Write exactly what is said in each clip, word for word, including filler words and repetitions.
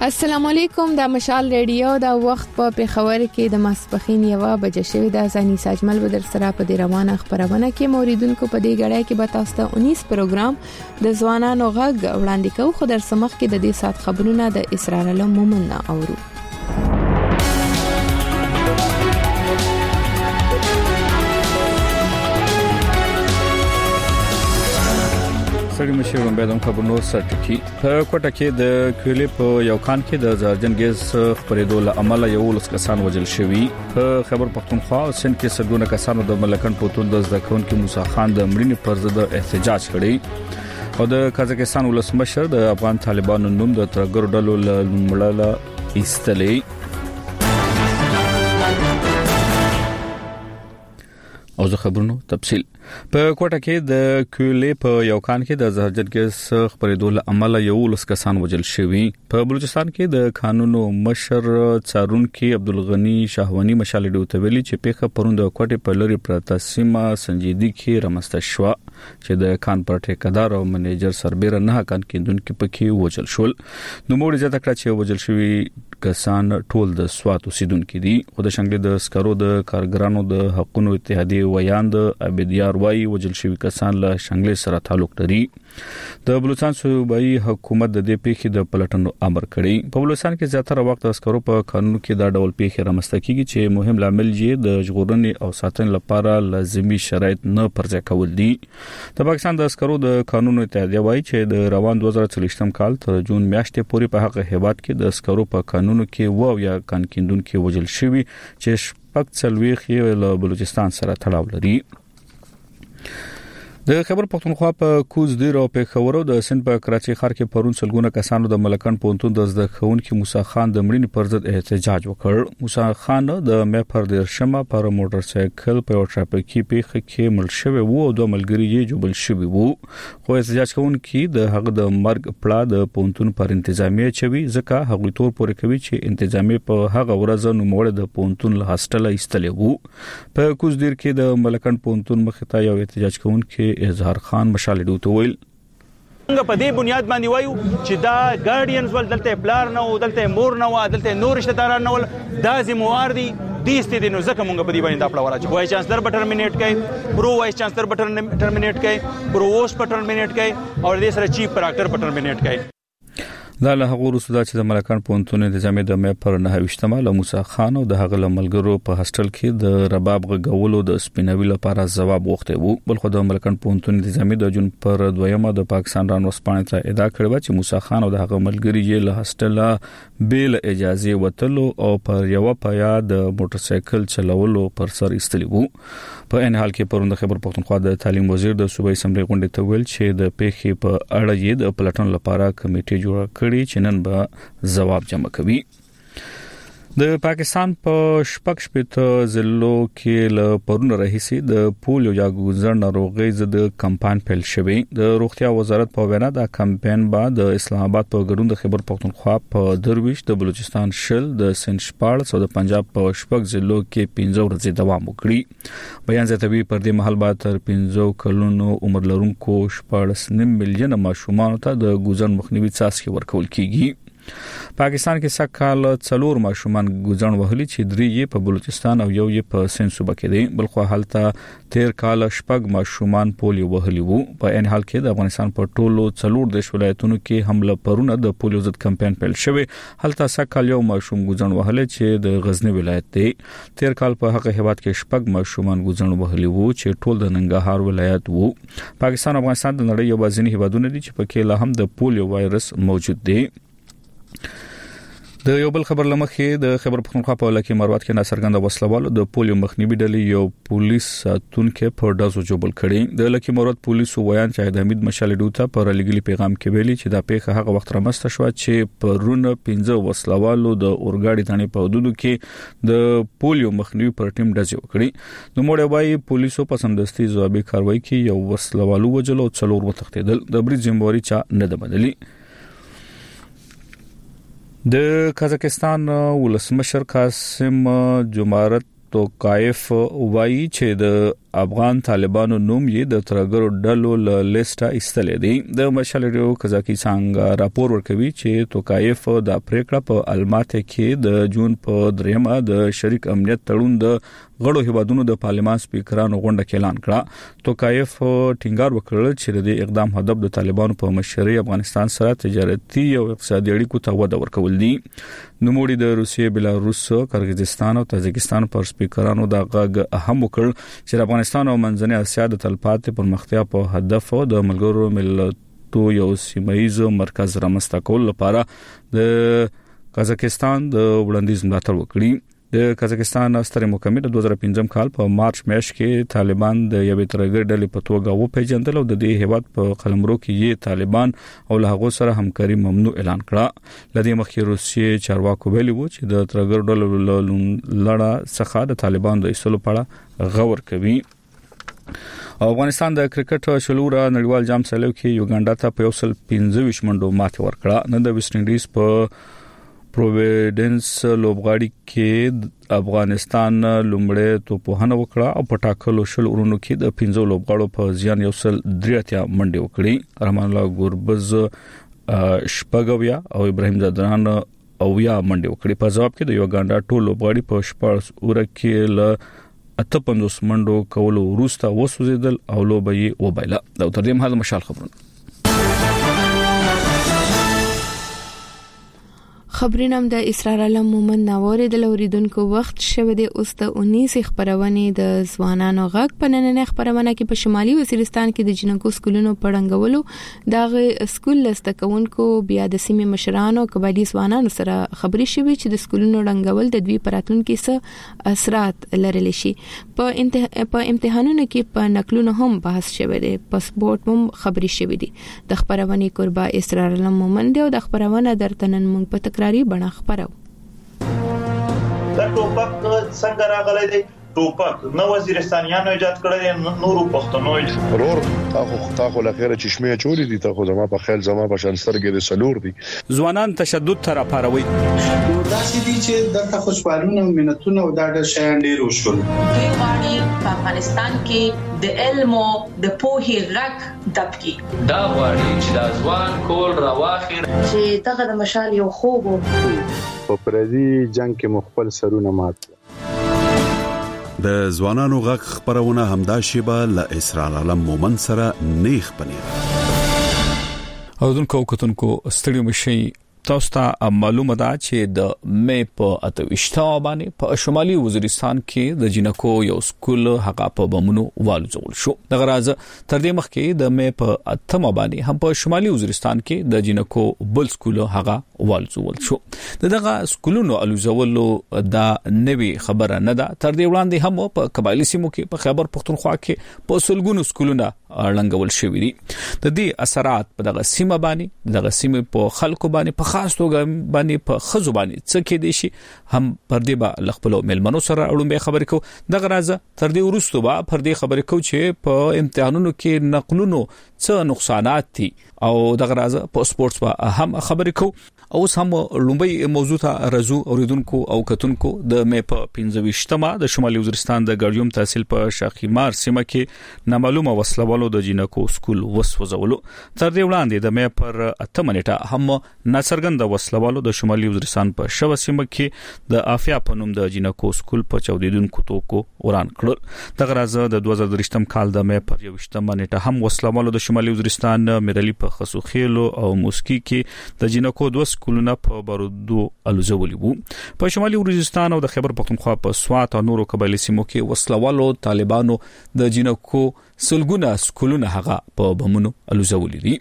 السلام علیکم، د مشال ریډیو د وخت په پیښور کې د ماسپخین یوه بجې شوې د ځاني ساجمل بدر سره په دې روانه خبرونه کې موریدونکو په دې غړای کې به تاسو ته انیس پروګرام د ځوانانو غږ وړاندې کوو. خو در سمخ کې د دې سات خبرونه د اسرار علم مومن اورو. سړي مشرون به د خبرونو سرټکی په کوټه کې د کلی په یو کان کې د زهرجن ګیس خپرېدو له امله یو لس کسان وژل شوي. په خبر پښتونخوا او سند کې سلګونه کسانو د ملکن پوتون د ځکون کې موسی خان د مړینې پر ضد احتجاج کړی او د قزاقستان ولسمشر د افغان طالبانو نوم د ترګر ډلو له مړاله ایستلې. او زه خبرونو تفصیل په کوټه کې د کلی په یو کان کې د زهرجن ګیس خپرېدو له امله یو لس کسان وژل شوي. په بلوچستان کې د قانونو مشر څارونکو عبدالغنی شاهوانی مشال ډیو ته ویلي چې پیښه پروند کوټه په لری پرته سیمه سنجیدي کې رامسته شو چې د کان پر ټیکدار او منیجر سربېره نه کان کېندونکو پکې وژل شول. نو موږ ځکه کړ چې وژل شوي کسان ټول د سوات اوسیدونکو دي. خو د شنګلې د سکرو د کارګرانو د حقوقو اتحادیه ویاند عبدیار وای وژل شوي کسان له شنګلې سره تعلق لري. د بلوچستان صوبایي حکومت د دې پیښې د پلټنو امر کړی. په بلوچستان کې زیاتره وخت د سکرو په قانون کې دا ډول پیښې رامسته کیږي چې مهم لامل یې د ژغورنې او ساتنې لپاره لازمي شرایط نه پرځای کول دي. د پاکستان د سکرو د قانون اتحادیه وای چې د روان دوه زره څلوېښتم کال تر جون میاشتې پورې په هغه هیواد کې د سکرو په قانون کې وو یا کان کیندونکو وژل شوي چې شپږ څلوېښت یې له بلوچستان سره تړاو لري. د خبر پښتونخوا په کوز دیر او پیښور او د سند په کراچي ښار کې پرون سلګونه کسانو د ملکن پونتون د زده کوونکو موسی خان د مړینې پر ضد احتجاج وکړ. موسی خان د مې پر د شمه پر موټر سایکل په ټرافیکي پیښه کې مړ شوی وو او دوه ملګري یې جوړل شوی وو. خو احتجاج کوونکي د هغه د مرګ پړه د پونتون پر انتظامیه چوي ځکه هغه تور پورې کوي چې انتظامیه په هغه ورځ نو موړ د پونتون له هاستله ایستلې وو. په کوز دیر کې د ملکن پونتون مخته یو احتجاج کوونکي اظهار خان مشال ډیو ته ویل څنګه په دې بنیاد باندې وایو چې دا ګارډینز ول دلته پلار نه او دلته مور نه او دلته نور رشتہ داران نه ول دا ذمہوار دي دیسته دي نو ځکه مونږ په دې باندې دا پړه وراچ وایي چانسلر به ټرمینیټ کړي پرو وایي چانسلر به ټرمینیټ کړي پرووست په ټرمینیټ کړي او دې سره چیف پراکټر په ټرمینیټ کړي. دا له هغه وروسته چې د ملکان پونتون نظامي د مې پر نه وشتمه له موسی خان او د هغه ملګرو په هاستل کې د رباب غغولو د سپینوي لپاره جواب وغوښته وو. بل خو د ملکان پونتون نظامي د جون پر دویمه د پاکستان رانو سپانه ته ادعا کړې چې موسی خان او د هغه ملګري یې له هاستل بیل اجازه وتلو او پر یو پیا د موټر سایکل چلولو پر سر ایستلی وو. په ان حال کې پروند خبر پښتونخوا د تعلیم وزیر د صوبایي اسمبلی غونډې ته ویل چې د پیښې په اړه یې د پلټن لپاره کمیټه جوړه کړې چې نن به جواب جمع کوي. د پاکستان په شپږ شپږ ضلعو کې له پرون راهیسي د پولیو یا ګوزر ناروغي ضد کمپاین پیل شوی. د روغتیا وزارت په وینا دا کمپاین بعد د اسلام آباد په ګډون د خبر پښتونخوا په درویش د بلوچستان شل د سند شپاړس او د پنجاب په شپږ ضلعو کې پنځه ورځې دوام وکړي. بیان زیاتوي پر دې مهال بعد تر پنځه کلونو عمر لرونکو شپاړس نیم میلیون ماشومان ته د ګوزر مخنیوي څاڅکي ورکول کیږي. پاکستان کې سکهال څلور ماشومان ګوزن وهلي چې درې یې په بلوچستان او یو یې په سند صوبه کې دي. بل خو حالته تیر کال شپږ ماشومان پولیو وهلي وو. په ان حال کې د افغانستان په ټولو څلور د ولایتونو کې حمله پرونه د پولیو ضد کمپاین پیل شوی. حالته سکهال یو ماشوم ګوزن وهلي چې د غزنی ولایت دی. تیر کال په هغه هیواد کې شپږ ماشومان ګوزن وهلي وو چې ټول د ننګرهار ولایت وو. پاکستان او افغانستان د نړۍ یو ځینې هیوادونه دي چې پکې لا هم د پولیو وایرس موجود دی. د یو بل خبر لمخې د خبر پښتونخوا په لکه مروت کې ناصرګند وسلوالو د پولیو مخنیوي ډلې یو پولیس ساتونکو په داسو جوبل کړي. د لکه مروت پولیسو ویان شاهد حمید مشال ډوتا پر لګلی پیغام کې ویلي چې دا پیښه هغه وخت رامسته شو چې پرونه پنځه وسلوالو د اورګاډي ثاني په حدودو کې د پولیو مخنیوي پر ټیم ډزې وکړي. نو موږ وايي پولیسو په سمدستي ځوابي کاروایی کې یو وسلوالو وجلو څلور وتښتیدل. د بری ذمہواری چا نه ده بدلی. د قزاقستان ولسمشر قاسم جمارت توقایف وایي چې د افغان طالبانو نوم یې د ترګرو ډلو له لیسټه ایستلې دی. د مشال ریډیو قزاقي څنګه راپور ورکوي چې توکایف د پریکړه په الماته کې د جون په دریمه د شریک امنیت تړون د غړو هیوادونو د پارلمان سپیکرانو غونډه کې اعلان کړه. توکایف ټینګار وکړ چې د اقدام هدف د طالبانو په مشرۍ افغانستان سره تجارتي او اقتصادي اړیکو ته وده ورکول دي. نوموړي د روسیې، بلاروس، قرغیزستان او تاجکستان پر سپیکرانو د غږ اهم وکړ چې افغانستان او منځنۍ اسیا د تلپاتې پرمختیا په هدف د ملګرو ملتونو یو سیمایي مرکز رامنځته کول لپاره د قزاقستان د وړاندیز ملاتړ وکړي. د قزاقستان ستر محکمې د دوه زره پنځم کال په مارچ میاشت کې طالبان د یوې ترګر ډلې په توګه وپیژندل او د دې هیواد په قلمرو کې یې طالبان او له هغه سره همکاري ممنوع اعلان کړه. لدې مخکې روسیې چارواکو ویلي وو چې د ترګر ډلو لړ څخه د طالبان د ایستلو په اړه غور کوي. افغانستان د کرکټ شلوره نړیوال جام سلیو کې یوګانډا ته په یو سل پنځه ویشت منډو ماتې ورکړه. نن د ویسټ انډیز په پروویډنس لوبغاړي کې افغانستان لومړی توپوهنه وکړه او په ټاکلو شل ورونو کې د پنځو لوبغاړو په زیان یو سل درې منډې وکړي. رحمان الله ګوربز شپږویا او ابراهیم زدران او یا منډې وکړي. په جواب کې د یوګانډا ټول لوبغاړي په شپږ ور کې ل اته پنځوس منډو کولو وروسته وسوځیدل او لوبه یې وبایله. دا تر دې مهال مشال خبرونه خبرونه د اسرار علم مومن ناوړي د لوریدونکو وخت شوه د اوس د اونیس خبرونه د ځوانانو غږ په نننې خبرونه کې په شمالي وزیرستان کې د جنکو سکولونو پړنګولو دغه سکول لستکونکو بیا د سیمې مشرانو قبایلی ځوانانو سره خبري شوي چې د سکولونو رنګول د دوی پراتونکو څخه اثرات لرل شي. په انته... په امتحانونو کې په نقلونو هم بحث شوی دی. په سپورت هم خبري شوي دي. د خبرونه قربا اسرار علم مومن دی او د خبرونه درتنن مونږ په تکراری بڼه خبرو. دا ټوپک څنګه راغلی دی؟ ټوپک نو وزیرستانیانو ایجاد کړی دی، نورو پښتنو ضرور تاسو تاسو لخيره چشمه چوری دي، تاسو زما په خیال زما په شانسترګې د سلور دي. ځوانان تشدد تر اپاروي دا چې دي چې د خوشحالونه مينتونه او دا د شیان ډیر وشول. دوی غواړي په افغانستان کې د علم او د پوهې غږ دبکي. دا غواړي چې د ځوان کول راواخیر چې دغه د مشال یو خوب په پردي جنگ کې مخبل سرونه مات. د ځوانانو غږ خبرونه همدا شیبه ل اسرار علم مومن سره نیخ پنیر. او دونکو کتونکو ستړي مشي تاسو ته معلومه ده چې د مې په اتوشتا باندې په شمالي وزیرستان کې د جنکو یو سکول هغه په بمونو والوزول شو. دغه راز تر دې مخکې د مې په اتمه باندې هم په شمالي وزیرستان کې د جنکو بل سکول هغه والوزول شو. دغه سکولونو الوزولو دا نوي خبره نه ده. تر دې وړاندې هم په قبایلی سیمو کې په خیبر پختونخوا کې په سلګونو سکولونه لنګول شوی دي. د دې اثرات په دغه سیمه باندې دغه سیمه په خلکو باندې په خاص توګه باندې په خزو باندې څه کې دي شي هم پر دې با لخپلو ملمنو سره اړومبه خبرې کو. دغه راز تر دې ورستو با پر دې خبرې کو چې په امتحانونو کې نقلونو څه نقصانات دي او دغه راز په سپورتس با هم خبرې کو. او هم لومبي موضوع ته رزو اوریدونکو او کتونکو د مې په پنځه ویشتمه د شمالي وزیرستان د ګړیوم تحصیل په شاخیمار سیمه کې نامعلومه وسلوالو د جنکو سکول وسوځولو. تر دې وړاندې د مې پر اتمه نیټه هم ناڅرګند وسلوالو د شمالي وزیرستان په شوه سیمه کې د افیا په نوم د جنکو سکول په چودیدونکو توکو وران کړل. دغه راز د دوه زره درشتم کال د مې پر یوشتمه نیټه هم وسلوالو د شمالي وزیرستان مېرلی په خسوخیلو او موسکی کې د جنکو دوه کولونه په بارودو الوزولي وو. په شمالي وزیرستان او د خیبر پختونخوا په سوات او نورو قبایلی سیمو کې وسلوالو طالبانو د جنکو سلګونه سکولونه هغه په بمونو الوزولي دي.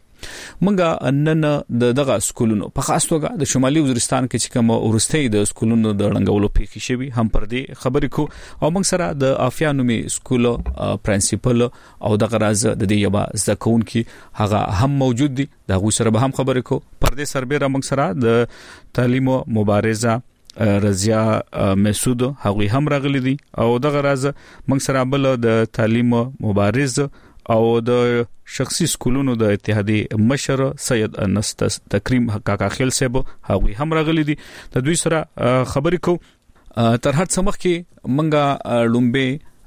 منګه نن د دغه سکولونو په خاص توګه د شمالي وزیرستان کې چې کوم ورستۍ د سکولونو د رنګولو پیښې شوي هم پر دې خبرې کو او موږ سره د افیا نومي سکول پرنسپل او دغه راز د دې یبا زکون کې هغه هم موجود دي. دا غو سره به هم خبرې کو. پر دې سربېره موږ سره د تعلیم مبارزه رضیا مسعود هغه هم راغلي دي او دغه راز موږ سره بل د تعلیم مبارزه او د شخصي سکولونو د اتحادیه مشر سید انس تکریم کاکا خیل صاحب هغه هم راغلي دي. د دوی سره خبرې کو. تر هڅه مخ کې منګه لومبه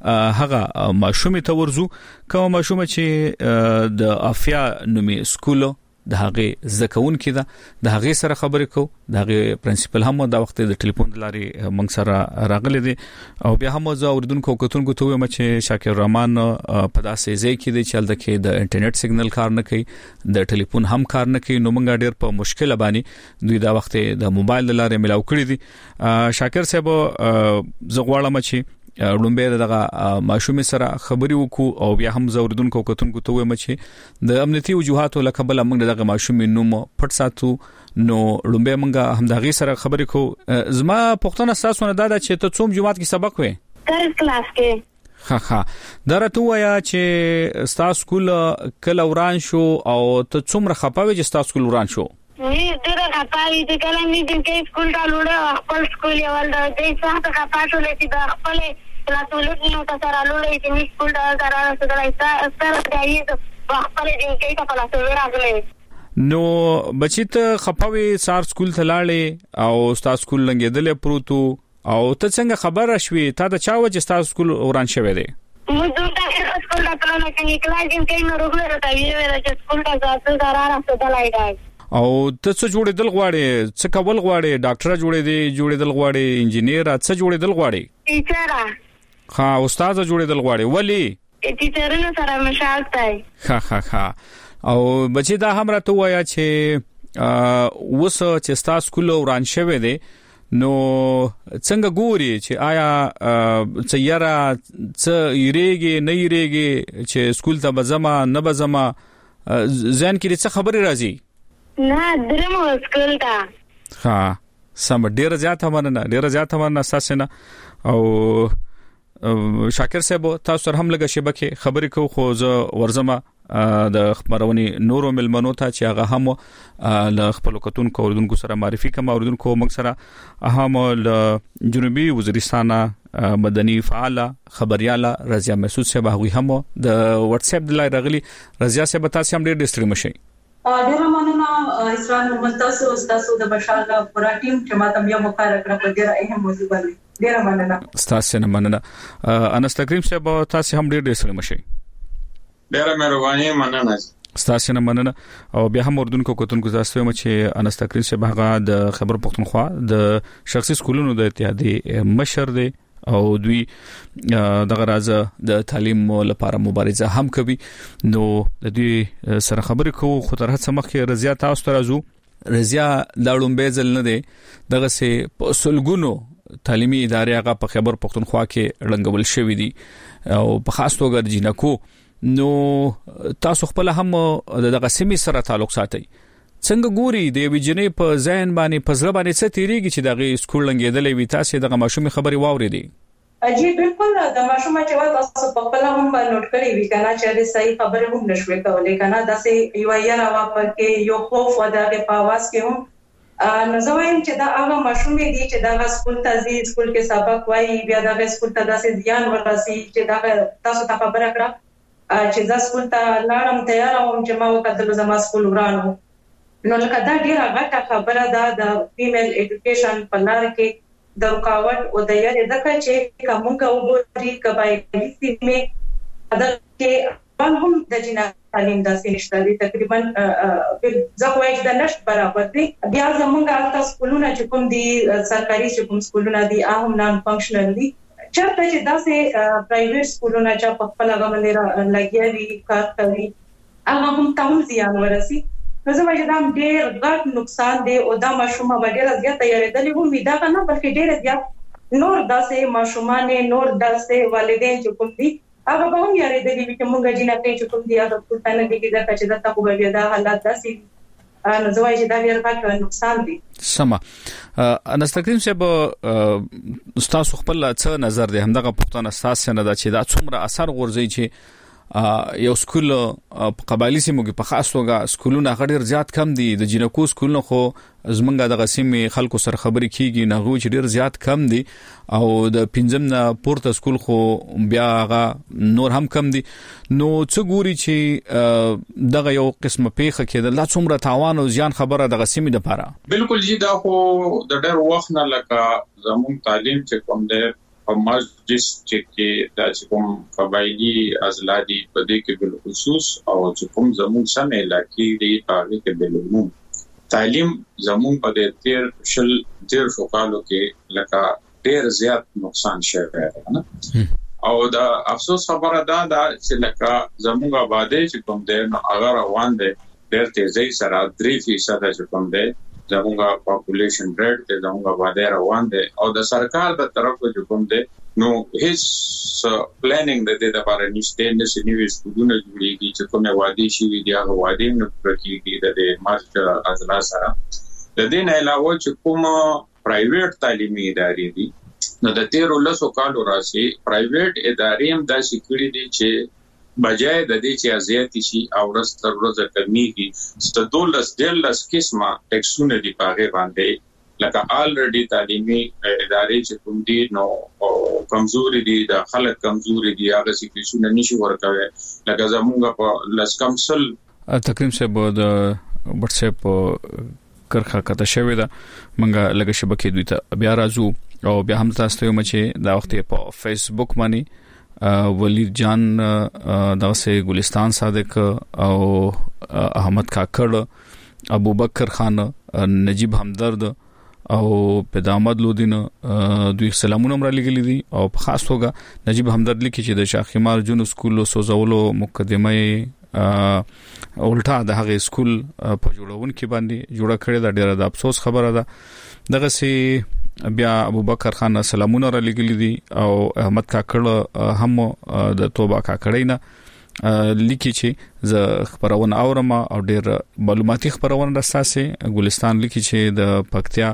هغه ماشومه ته ورزو کوم ماشومه چې د افیا نومي سکول د هغه زکون کې ده د هغه سره خبرې کو د هغه پرنسپل هم د وخت د ټلیفون لاري موږ سره راغلي دي او بیا هم زه اوردونکو کتونکو ته وایم چې شاکر رحمان په داسې ځای کې دی چې د د انټرنیټ سیګنل کار نه کوي د ټلیفون هم کار نه کوي نو موږ ډېر په مشکل باندې دوی دا وخت د موبایل لاري ملاو کړی دي شاکر صاحب زه غواړم چې لومبه دغه ماشومه سره خبري وکړو او بیا هم زوردونکو کتونکو ته وایم چې د امنیتي وجوهاتو لکه بل موږ دغه ماشومه نوم پټ ساتو نو لومبه موږ هم دغه سره خبري کو زما پښتنه اساسونه دا چې ته څوم جماعت کې سبق وې تر کلاس کې ها ها درته وایا چې ستا سکول کله وران شو او ته څومره خپاوي چې ستا سکول وران شو نه ډېر خپاوي چې کله مې د کې سکول ته لوړ خپل سکول یې ول د دې څخه خپاټو لې د خپل کلاسولې نو تاسو را لوړې چې می سکول ته راځه سره سره دایي په خپل دې کې ته کلاسولې راغلې نو بچی ته خپاوي سار سکول ته لاړې او ستا سکول لنګېدلې پروتو او ته څنګه خبر شوي تا د چا وجه ستا سکول وران شوی دی مو دوه سکول ته پلان کې کلاس کې نو روغله راځي چې سکول ته ځاتل دارا راځه لای او ته څه جوړېدل غواړې څه کول غواړې ډاکټر جوړېدې جوړېدل غواړې انجینیر څه جوړېدل غواړې ټیچر ها استاد جوړېدل غواړې ولی ټیچرونو سره مشال تای ها ها ها او بچی دا هم راته وایا چې وس چې ستا سکول وران شوی دی نو څنګه ګوري چې آیا څه یاره څه یریږي نه یریږي چې سکول ته بزما نه بزما ځان کې څه خبري راځي نه درمو سکول ته ها سم ډیر زیات مننه ډیر زیات مننه اساسنه او شاکر صاحب تاسو سره هم لګه شبکه خبرې کو خو زه ورزمه د خبرونی نورو ملمنو ته چې هغه هم ل خپل کتونکو اوردونکو سره معرفي کوم اوردونکو موږ سره هم ل جنوبي وزیرستان مدني فعال خبرياله رضیا مسعود صاحب هغه هم د واتس اپ د لای رغلی رضیا صاحب تاسو هم ډیر ډیسټری مشي ډیر مننه اسران محمد تاسو تاسو د بشار د پورا ټیم چې ماته بیا مقرره کړ په ډیر اهم موضوع باندې ډیر مننه تاسو نه مننه انستګریم صاحب تاسو هم ډیر ډیسټری مشي ډیره مهرباني مننه ستاسو نه مننه او بیا هم اردوونکو کوتونکو تاسو هم چې انستګریم صاحب هغه د خبر پښتونخوا د شخصي سکولونو د اتحادی مشر دی او دوی دغه راځه د تعلیم لپاره مبارزه هم کوي نو د دې سره خبرې کوو خو تر هڅه مخکې رضیا تاسو ته راځو رضیا دا لومبه ځل نه دی دغه سه په سلګونو تعلیمي ادارې هغه په خبر پښتونخوا کې رنګول شوې دي او په خاص توګه د جنکو نو تاسو خپل هم دغه سیمې سره تعلق ساتي څنګه ګوري د ویجنې په ځین باندې په ځل باندې څه تیریږي چې دغه سکول لنګېدلې وي تاسو دغه ماشومې خبري واورېدي اجي بالکل د ماشومه چې وا تاسو په خپل هم نوٹ کړی وی کنه چې د صحیح خبره هم نشوي کولای کنه د سه یو یا را په کې یو خوف و دغه په आवाज کې هم نو زویم چې دا هغه ماشومې دي چې دا سکول ته ځي سکول کې سبق وایي بیا دا سکول ته داسې ځان ورسي چې دا تاسو ته خبره کړه چې دا سکول ته لاړم تیار وم چې ما وکړل زما سکول ورانو نو لکه دا ډیره غټه خبره ده د فیمیل ایډوکیشن په لار کې د رکاوټ او د یاري دغه چې کومه وګوري کبایي سیمه ادا کې هم د جنا تعلیم داسې نشته دي تقریبا ځکه چې د نشټ برابر دي بیا زمونږ تاسو سکولونه چې کوم دي سرکاري چې کوم سکولونه دي هغه نان فنکشنل دي چېرته چې داسې پرایویټ سکولونه چې په خپل هغه باندې لګیاري کار کوي هغه هم تاسو زیان ورسي نو زما چې دا ډېر غټ نقصان دی او دا ماشومه ډېر زیات تیارېدلې وو دا نه بلکې ډېر زیات نور داسې ماشومان نور داسې والدین چې کوم دي هغه به هم یارېدلې چې موږ جنې چې کوم دي هغه ټول نه دي چې دا چې دا تاسو به دا حالات داسې نو زما چې دا ډېر غټ نقصان دی سما انستګریم صاحب تاسو خپل څه نظر دی همدغه پښتون اساس نه دا چې دا څومره اثر غورځي چې یو سکول په قبایلی سیمو کې په خاص توګه سکولونه غډیر زیات کم دي د جنکو سکولونه خو زمونږ د غسیمې خلکو سره خبرې کیږي نه غو چې ډیر زیات کم دي او د پنځم نه پورته سکول خو بیا هغه نور هم کم دي نو څه ګوري چې دغه یو قسمه پیخه کې د لا څومره تاوان او زیان خبره د غسیمې لپاره بالکل جی دا خو د ډېر وخت نه لکه زموږ تعلیم چې کوم دی په مسجد چې د کوم قبایلی ازلادي په دې کې بل خصوص او چې کوم زموږ سم علاقې دی هغه کې بل عموم تعلیم زموږ په دې تیر شل تیر شوکالو کې لکه ډیر زیات نقصان شوی دی نه او دا افسوس خبره ده دا چې لکه زموږ آبادی چې کوم دی نو هغه روان دی ډیر تیزی سره درې فیصد چې کوم دی زموږ پاپولیشن ریټ ته زموږ آبادی روان دی او د سرکار د طرفه چې کوم دی نو هیڅ پلانینګ د دې لپاره نشته نه سنوي سکولونه جوړیږي چې کومه وادي شي دی هغه وادي نه پرکېږي د ماستر ازلا سره د دې نه علاوه چې کوم پرایویټ تعلیمي ادارې دي نو د تیرو لسو کالو راسي پرایویټ ادارې هم دا سکیورټي دي چې بجای د دې چې ازیاتی شي او ورځ تر ورځې کمیږي ستدولس دلس قسمه ټیکسونه دي پاغه باندې لکه الریډي تعلیمي ادارې چې کوم دي نو کمزوري دي د خلک کمزوري دي هغه سکیورټي نشي ورکوي لکه زموږ په لاس کمسل تقریم صاحب د واتس اپ کرخه کته شوی دا منګه لګه شبکې دوی ته بیا راځو او بیا هم تاسو ته مچې دا وخت په فیسبوک باندې ولید جان دغه ګلستان صادق او احمد کاکړ ابو بکر خان نجیب همدرد او پیدامد لودین دوی سلامونه مر لګلی دي او په خاص توګه نجیب همدرد لیکي چې د شاخمار جون سکول سوزولو مقدمه الټا د هغه سکول په جوړون کې باندې جوړه کړې دا ډیره د افسوس خبره ده دغه سي بیا ابو بکر خان سلامونه را لګلی دي او احمد کاکړ هم د توبه کاکړینا لیکي چې ز خبرونه اورم او ډیر معلوماتي خبرونه راساسه ګلستان لیکي چې د پکتیا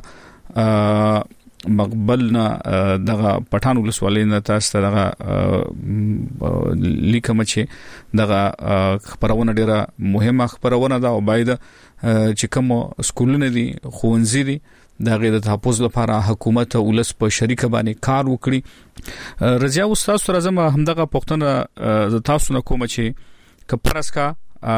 مقبلنا دغه پټان ولسوالۍ نه تاسو دغه لیکم چې دغه خبرونه ډیره مهمه خبرونه ده او باید چې کوم سکولونه دي خونځي دي دا غیر د تحفظ لپاره حکومت او ولس په شریک باندې کار وکړي رضیا استاد سره زما همدغه پښتنه د تاسو نه کوم چې کپرس کا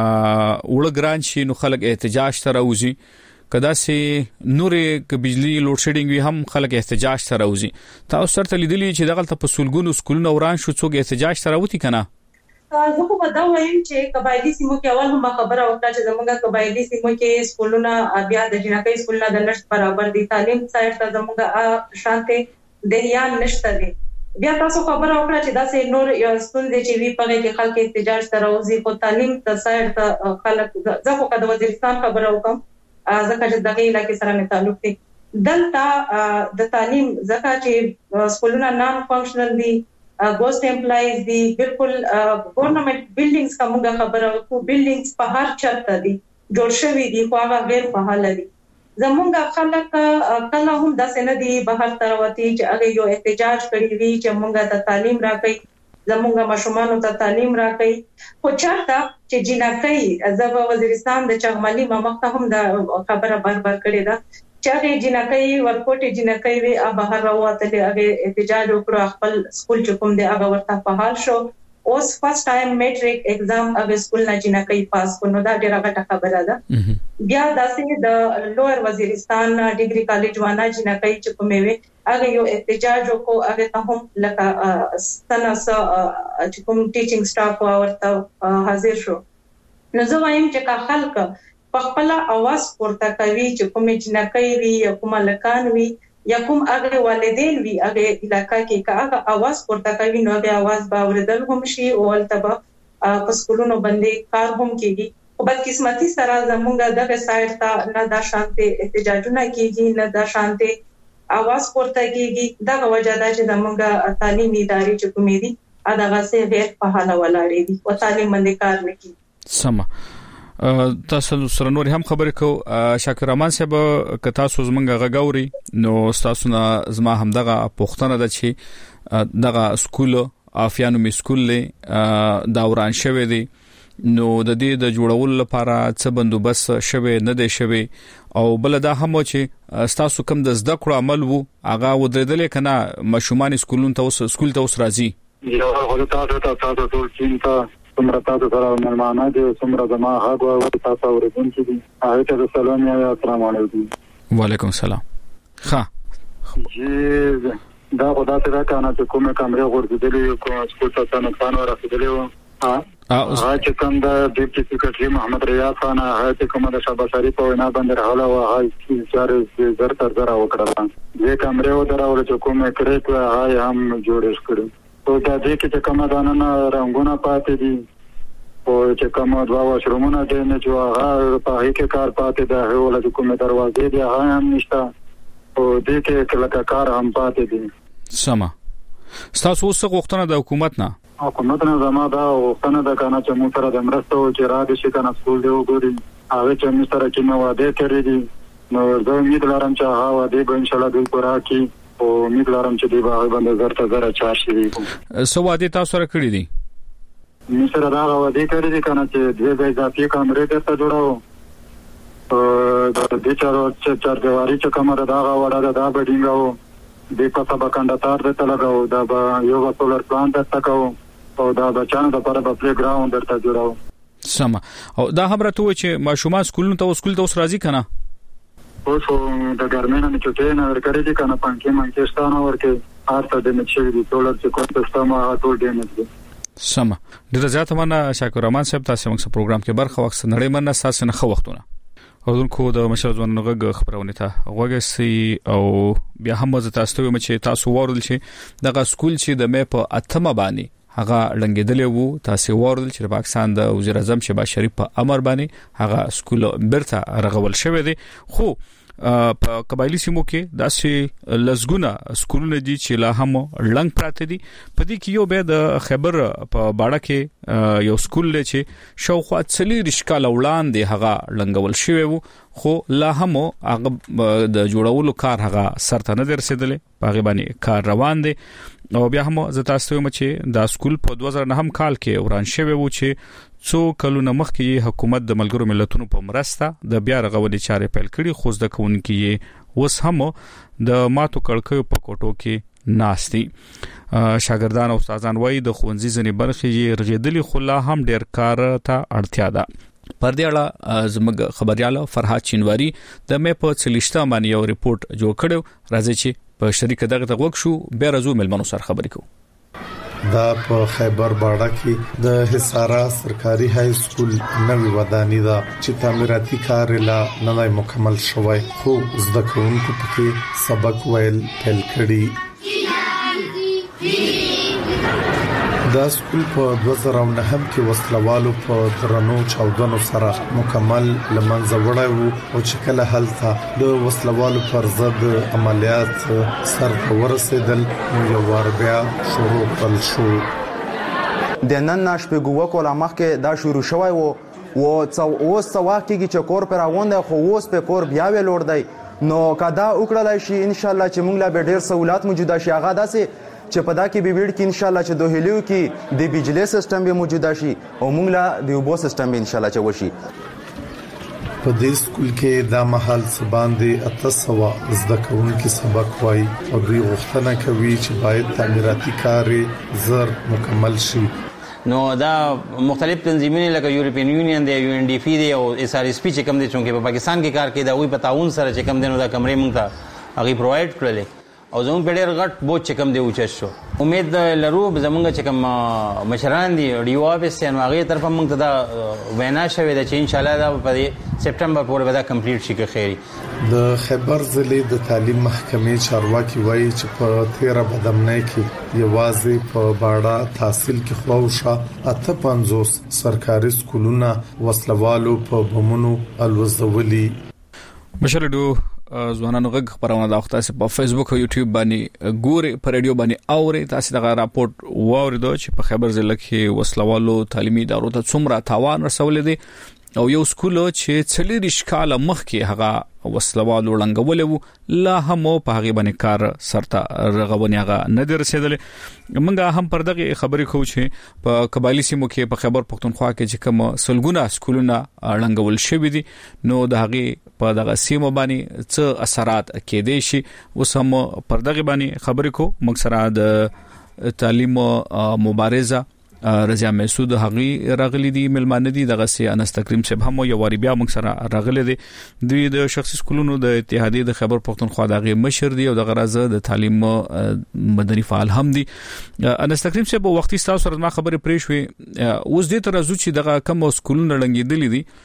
وړ ګران شي نو خلک احتجاج ته راوځي کدا سي نورې ک بجلی لوډ شیډینګ وي هم خلک احتجاج ته راوځي تاسو سره لیدلی چې دغه ته په سولګونو سکولونو وران شو څوک احتجاج ته راوتی کنه زه خو دا وایم چې قبایلی سیمو کې اول هم خبره وکړه چې زموږ قبایلی سیمو کې سکولونه بیا د جنکۍ سکولونه د نشټ برابر دي تعلیم سایت ته زموږ شانته دهیان نشته دي بیا تاسو خبره وکړه چې دا سه نور یو ستونزې چې وی په کې خلک احتجاج سره وزي په تعلیم ته سایت ته خلک زه خو د وزیرستان خبره وکم ځکه چې دغه علاقې سره مې تعلق دی دلته د تعلیم ځکه چې سکولونه نان فنکشنل دي ګوست امپلایز دي بالکل ګورنمنت بلډینګز کومه خبره کو بلډینګز په هر چرته دي جوړ شوی دي خو هغه غیر فعال دي زمونږ خلک کله هم د سندي بهر تروتی چې هغه یو احتجاج کړی وی چې مونږه ته تعلیم راکړي زمونږ ماشومان ته تعلیم راکړي خو چرته چې جنکۍ زبا وزیرستان د چغمالي مامخته هم د خبره بار بار کړی دا چې جنکۍ ورکوټي جنکۍ وی بهر راوته هغه احتجاج وکړو خپل سکول چې کوم دی هغه ورته فعال شو اوس فرست ټایم میټریک ایگزام هغه سکول نه جنکۍ پاس کړو دا ډیره غټه خبره ده بیا داسې د لوئر وزیرستان ډیګري کالج وانا جنکۍ چې کومه وی هغه یو احتجاج وکړو هغه ته هم لکه ستنس چې کوم ټیچینګ سټاف ورته حاضر شو نو زه وایم چې کا خلک په خپل اواز پورته کوي چې کومه جنکۍ وی یا کومه لکان وی یا کوم هغه والدین وی هغه علاقہ کې کا هغه اواز پورته کوي نو به اواز باوردل هم شي او التبه په سکولونو باندې کار هم کیږي او بد قسمتي سره زمونږ دغه سایت ته نه د شانتي احتجاجونه کیږي نه د شانتي اواز پورته کیږي دا وجه ده چې زمونږ تعلیمي ادارې چې کومې دي هغه سه غیر فعال ولاړې دي او تعلیم باندې کار نه کوي سم تاسو سره نور هم خبرې کو شاکر رحمان صاحب ک تاسو زمونږ غاوري نو تاسو نه زما هم دغه پښتنه د چی دغه سکول افیانو می سکول له دوران شوه دي نو د دې د جوړول لپاره څه بندوبست شوه نه دی شوه او بل دا هم چې تاسو کوم د زده کړو عمل وو هغه ودرېدل کنه مشومان سکولون ته سکول ته اوس راځي یو هغه تاسو ته تاسو ټول چینتا څومره تاسو سره مېلمانه دي څومره زما حق او تاسو ورته دي هغه ته سلام یا السلام علیکم وعلیکم السلام ښه جی دا خدا ته دا کنه چې کومه کمرې ورغړېدلې کوم سکول ته نقصان ورسېدلی و ها هغه چې کوم د ډیپټي سکرټري محمد ریاض خان هغه چې کوم د شابه شریف په وینا باندې راغله او هغه چې زر تر زر وکړه دې کمرې و دراول چې کومه کړې ته هغه هم جوړ کړو او دا دې چې کومه دانه رنگونه پاتې دي او چې کومه دوا واشرومونه دي نه چې هغه په هیڅ کار پاتې ده هغه ول چې کومه دروازې دي هغه هم نشته او دې کې کله کار هم پاتې دي سما تاسو اوس غوښتنه د حکومت نه حکومت نه زما دا غوښتنه ده کنه چې موږ سره د مرستو چې را دي شي کنه سکول دی وګوري هغه چې موږ سره کې نو واده کړی دي نو زه امید لرم چې هغه واده به ان شاء الله دوی پورا کړي او امید لرم چې دوی به باندې زرته زره چار شي سو واده تاسو سره کړی دي موږ سره دا واده کړی دي کنه چې دوی به اضافي کمرې درته جوړاو د دې چارو چې چار دیواري چې کمره دا وړه دا بډینګاو د پتا بکنداتار ته لګاو دا یو سولر پلانټ ته تکاو او دا بچانو د لپاره په پلی ګراوند درته جوړاو سم او دا خبره ته چې ماشومان سکولونو ته سکول ته اوس راځي کنه اوس د ګرمینه نه چټه نه ورکړی دي کنه پانکې مانکې ستانه ورکې ارته د مچې دي ټولر چې کوم سیستم ټول ډیمیج دي سم ډیر زیات مننه شاکر رحمان صاحب تاسو موږ په پروګرام کې برخه وخت نړۍ مننه تاسو نه خو وختونه اودونکو د مشر ځوانانو غږ خبرونه ته وګورئ او بیا هم زه تاسو ته چې تاسو ورول شي دغه سکول چې د مې په اتمه باندې هغه لنګیدلې وو تاسو ورول چې پاکستان د وزیر اعظم شهباز شریف په امر باندې هغه سکول برته رغول شوی دی خو په قبایلی سیمو کې داسې لزګونه سکولونه دي چې لا هم لنګ پراته دي په دې کې یو به د خبر په باړه کې یو سکول لري چې شاوخوا څلي رشکال وړاندې هغه لنګول شوی وو خو لا هم هغه د جوړولو کار هغه سرته نه رسیدلې په باندې کار روان دي او بیا هم زه تاسو ته چې دا سکول په دوه زره نه کال کې وران شوی وو چې څو کلونه مخکې حکومت د ملګرو ملتونو په مرسته د بیا رغونې چارې پیل کړې خو د کوونکې وس هم د ماتو کړکیو په کوټو کې ناشتي شاګردان او استادان وایي د خوندزي ځنې برخې یې رغېدلې خو لا هم ډېر کار ته اړتیا ده پر دې اړه زموږ خبريال فرحات چینواری د مې په چلیشته باندې یو ریپورت جوړ کړو راځي چې په شریک دغه تغوک شو به راځو ملمنو سره خبرې کوو دا په خیبر باړه کې د حصارا سرکاري های سکول نوې ودانۍ ده چې تعمیراتي کار لا نه مکمل شوی خو زده کوونکو پکې سبق ویل پیل کړي دا سکول په دوه زره نه کې وسلوالو په درنو چاودنو سره مکمل لمنځه وړای وو او چې کله هلته د وسلوالو پر ضد عملیات سر ورسېدل نو یو ور بیا شروع کول شو د نن ناشپګو وکول مخکې دا شروع شوی وو او اوس څواکیږي چې کور پر راوند خو اوس په کور بیا ویل ور دی نو کدا وکړلای شي ان شاء الله چې موږ لا به ډیر سہولات موجوده شي هغه داسې چې په دا کې به ویډ کې ان شاء الله چې دوه هلیو کې د بجلی سیستم به موجوده شي او موږ لا د اوبو سیستم به ان شاء الله چې وشي په دې سکول کې د محل سباندې اتسوا زده کوونکي سبق وای او دوی غوښتنه کوي چې باید تعمیراتي کار زر مکمل شي نو دا مختلف تنظیمونه لکه یورپین یونین دی یو ان ډی پی دی او اس ار اس پی چې کوم دي چې په پاکستان کې کار کوي دا وی په تعاون سره چې کوم دینو دا کمرې مونږ ته هغه پرووایډ کړل او زموږ په ډېر غټ بوج چې کوم دی اوچت شو امید لرو زموږ چې کوم مشران دي ډیو افیس یې هغه طرفه موږ ته دا وینا شوې ده چې ان شاء الله دا په سپټمبر پورې به دا کمپلیټ شي که خیری د خیبر ضلع د تعلیم محکمې چارواکي وایي چې په تیره بدمنۍ کې یوازې په باړه تحصیل کې خواوشه اته پنځوس سرکاري سکولونه وسلوالو په بمونو الوزولي مشرډو ځوانانو غږ خبرونه د وخت په فیسبوک او یوټیوب باندې ګوري په رادیو باندې اوري تاسو دغه راپورټ واوریدو چې په خیبر ضلع کې وسلوالو تعلیمي ادارو ته څومره تاوان رسول دي او یو سکول چې څلور اشکال مخکې هغه وسلوالو لنګول وو لا هم په هغه باندې کار سرته رغونی هغه نه درسېدل موږ هم پر دغه خبرې کوو چې په قبایلی سیمو کې په خیبر پختونخوا کې چې کوم سلګونه سکولونه لنګول شوی دي نو د هغه په دغه سیمو باندې څه اثرات کېدې شي اوس هم پر دغه باندې خبرې کوو موږ سره د تعلیم مبارزه رضا مسعود هغي راغلي دي ملمانه دي دغه سي انس تکریم صاحب هم یو واری بیا موږ سره راغلي دي دوی د شخصي سکولونو د اتحادیه د خبر پښتونخوا دغه مشر دي او دغه راز د تعلیم مدني فعال هم دي. انس تکریم صاحب وختي تاسو سره ما خبره پرې شوې اوس دې تر ازو چې دغه کم سکولونو لنګېدلې دي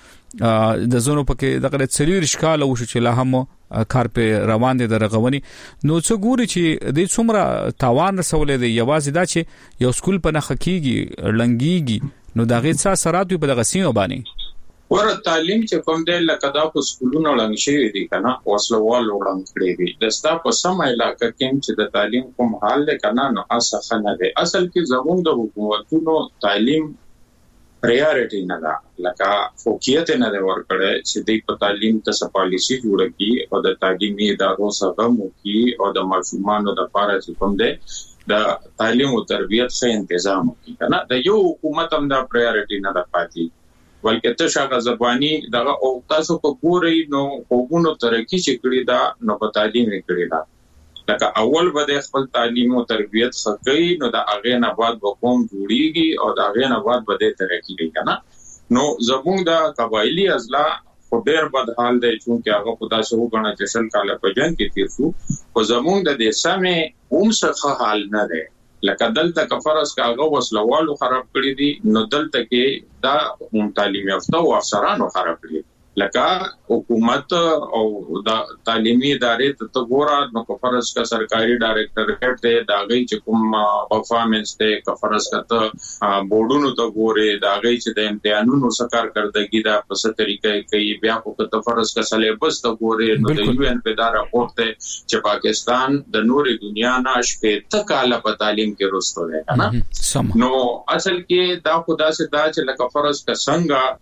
د زونو پکې دغه څلور اشکال او چې لا هم کار په روان دي درغونی نو څو ګوري چې د څومره تاوان رسولې دی یوازې دا چې یو سکول په نخ کېږي لنګيږي نو دغه څه اثرات په دغه سیمه باندې ور تعلیم چې کوم دی لکه دا په سکولونو لنګ شي دي کنه وسلوال وړاندې کړی دي د ستا په سم علاقې کې چې د تعلیم کوم حال له کنه نو اساسه نه دی اصل کې زموږ د حکومتونو تعلیم پریارټی نه ده لکه فوکیت نه ده ورکړه چې د په تعلیم ته څه پالیسی جوړه کی او د تعلیمي ادارو سره مو کی او د ماشومانو د لپاره چې کوم ده د تعلیم او تربیت ښه تنظیم کی کنه د یو حکومت هم د پریارټی نه ده پاتې بلکې ته شاګه زبانی دغه او تاسو په پوری نو وګونو ترقی چې کړی دا نو په تعلیم کړی دا لکه اول به خپل تعلیم او تربیت خکې نو د اغه نه بعد به قوم جوړیږي او د اغه نه بعد به ترقی کوي کنه نو زموږ د قبایلی ازلا خو ډېر بد حال دی چې هغه خدا شو غنه چې شل کاله په جنگ کې تیر شو او زموږ د دې سمې اوم څخه حال نه دی لکه دلته کفرس کاغه وسلوالو خراب کړی دي نو دلته کې دا هم تعلیم یافته او افسرانو خراب کړی لکه حکومت او د تعلیمي ادارې ته ګورا نو کفرس کا سرکاري ډایریکټریټ دی دا غي چې کوم پرفارمنس دی کفرس کا ته بورډونو ته ګوري دا غي چې د امتحانونو سکار کړدګي دا په ست طریقې کوي بیا په کفرس کا سلیبس ته ګوري نو د یو ان په دا راپورټ ته چې پاکستان د نوري دنیا نه شپې ته کاله په تعلیم کې رسټو دی کنه نو اصل کې دا خدا سے دا چې لکفرس کا څنګه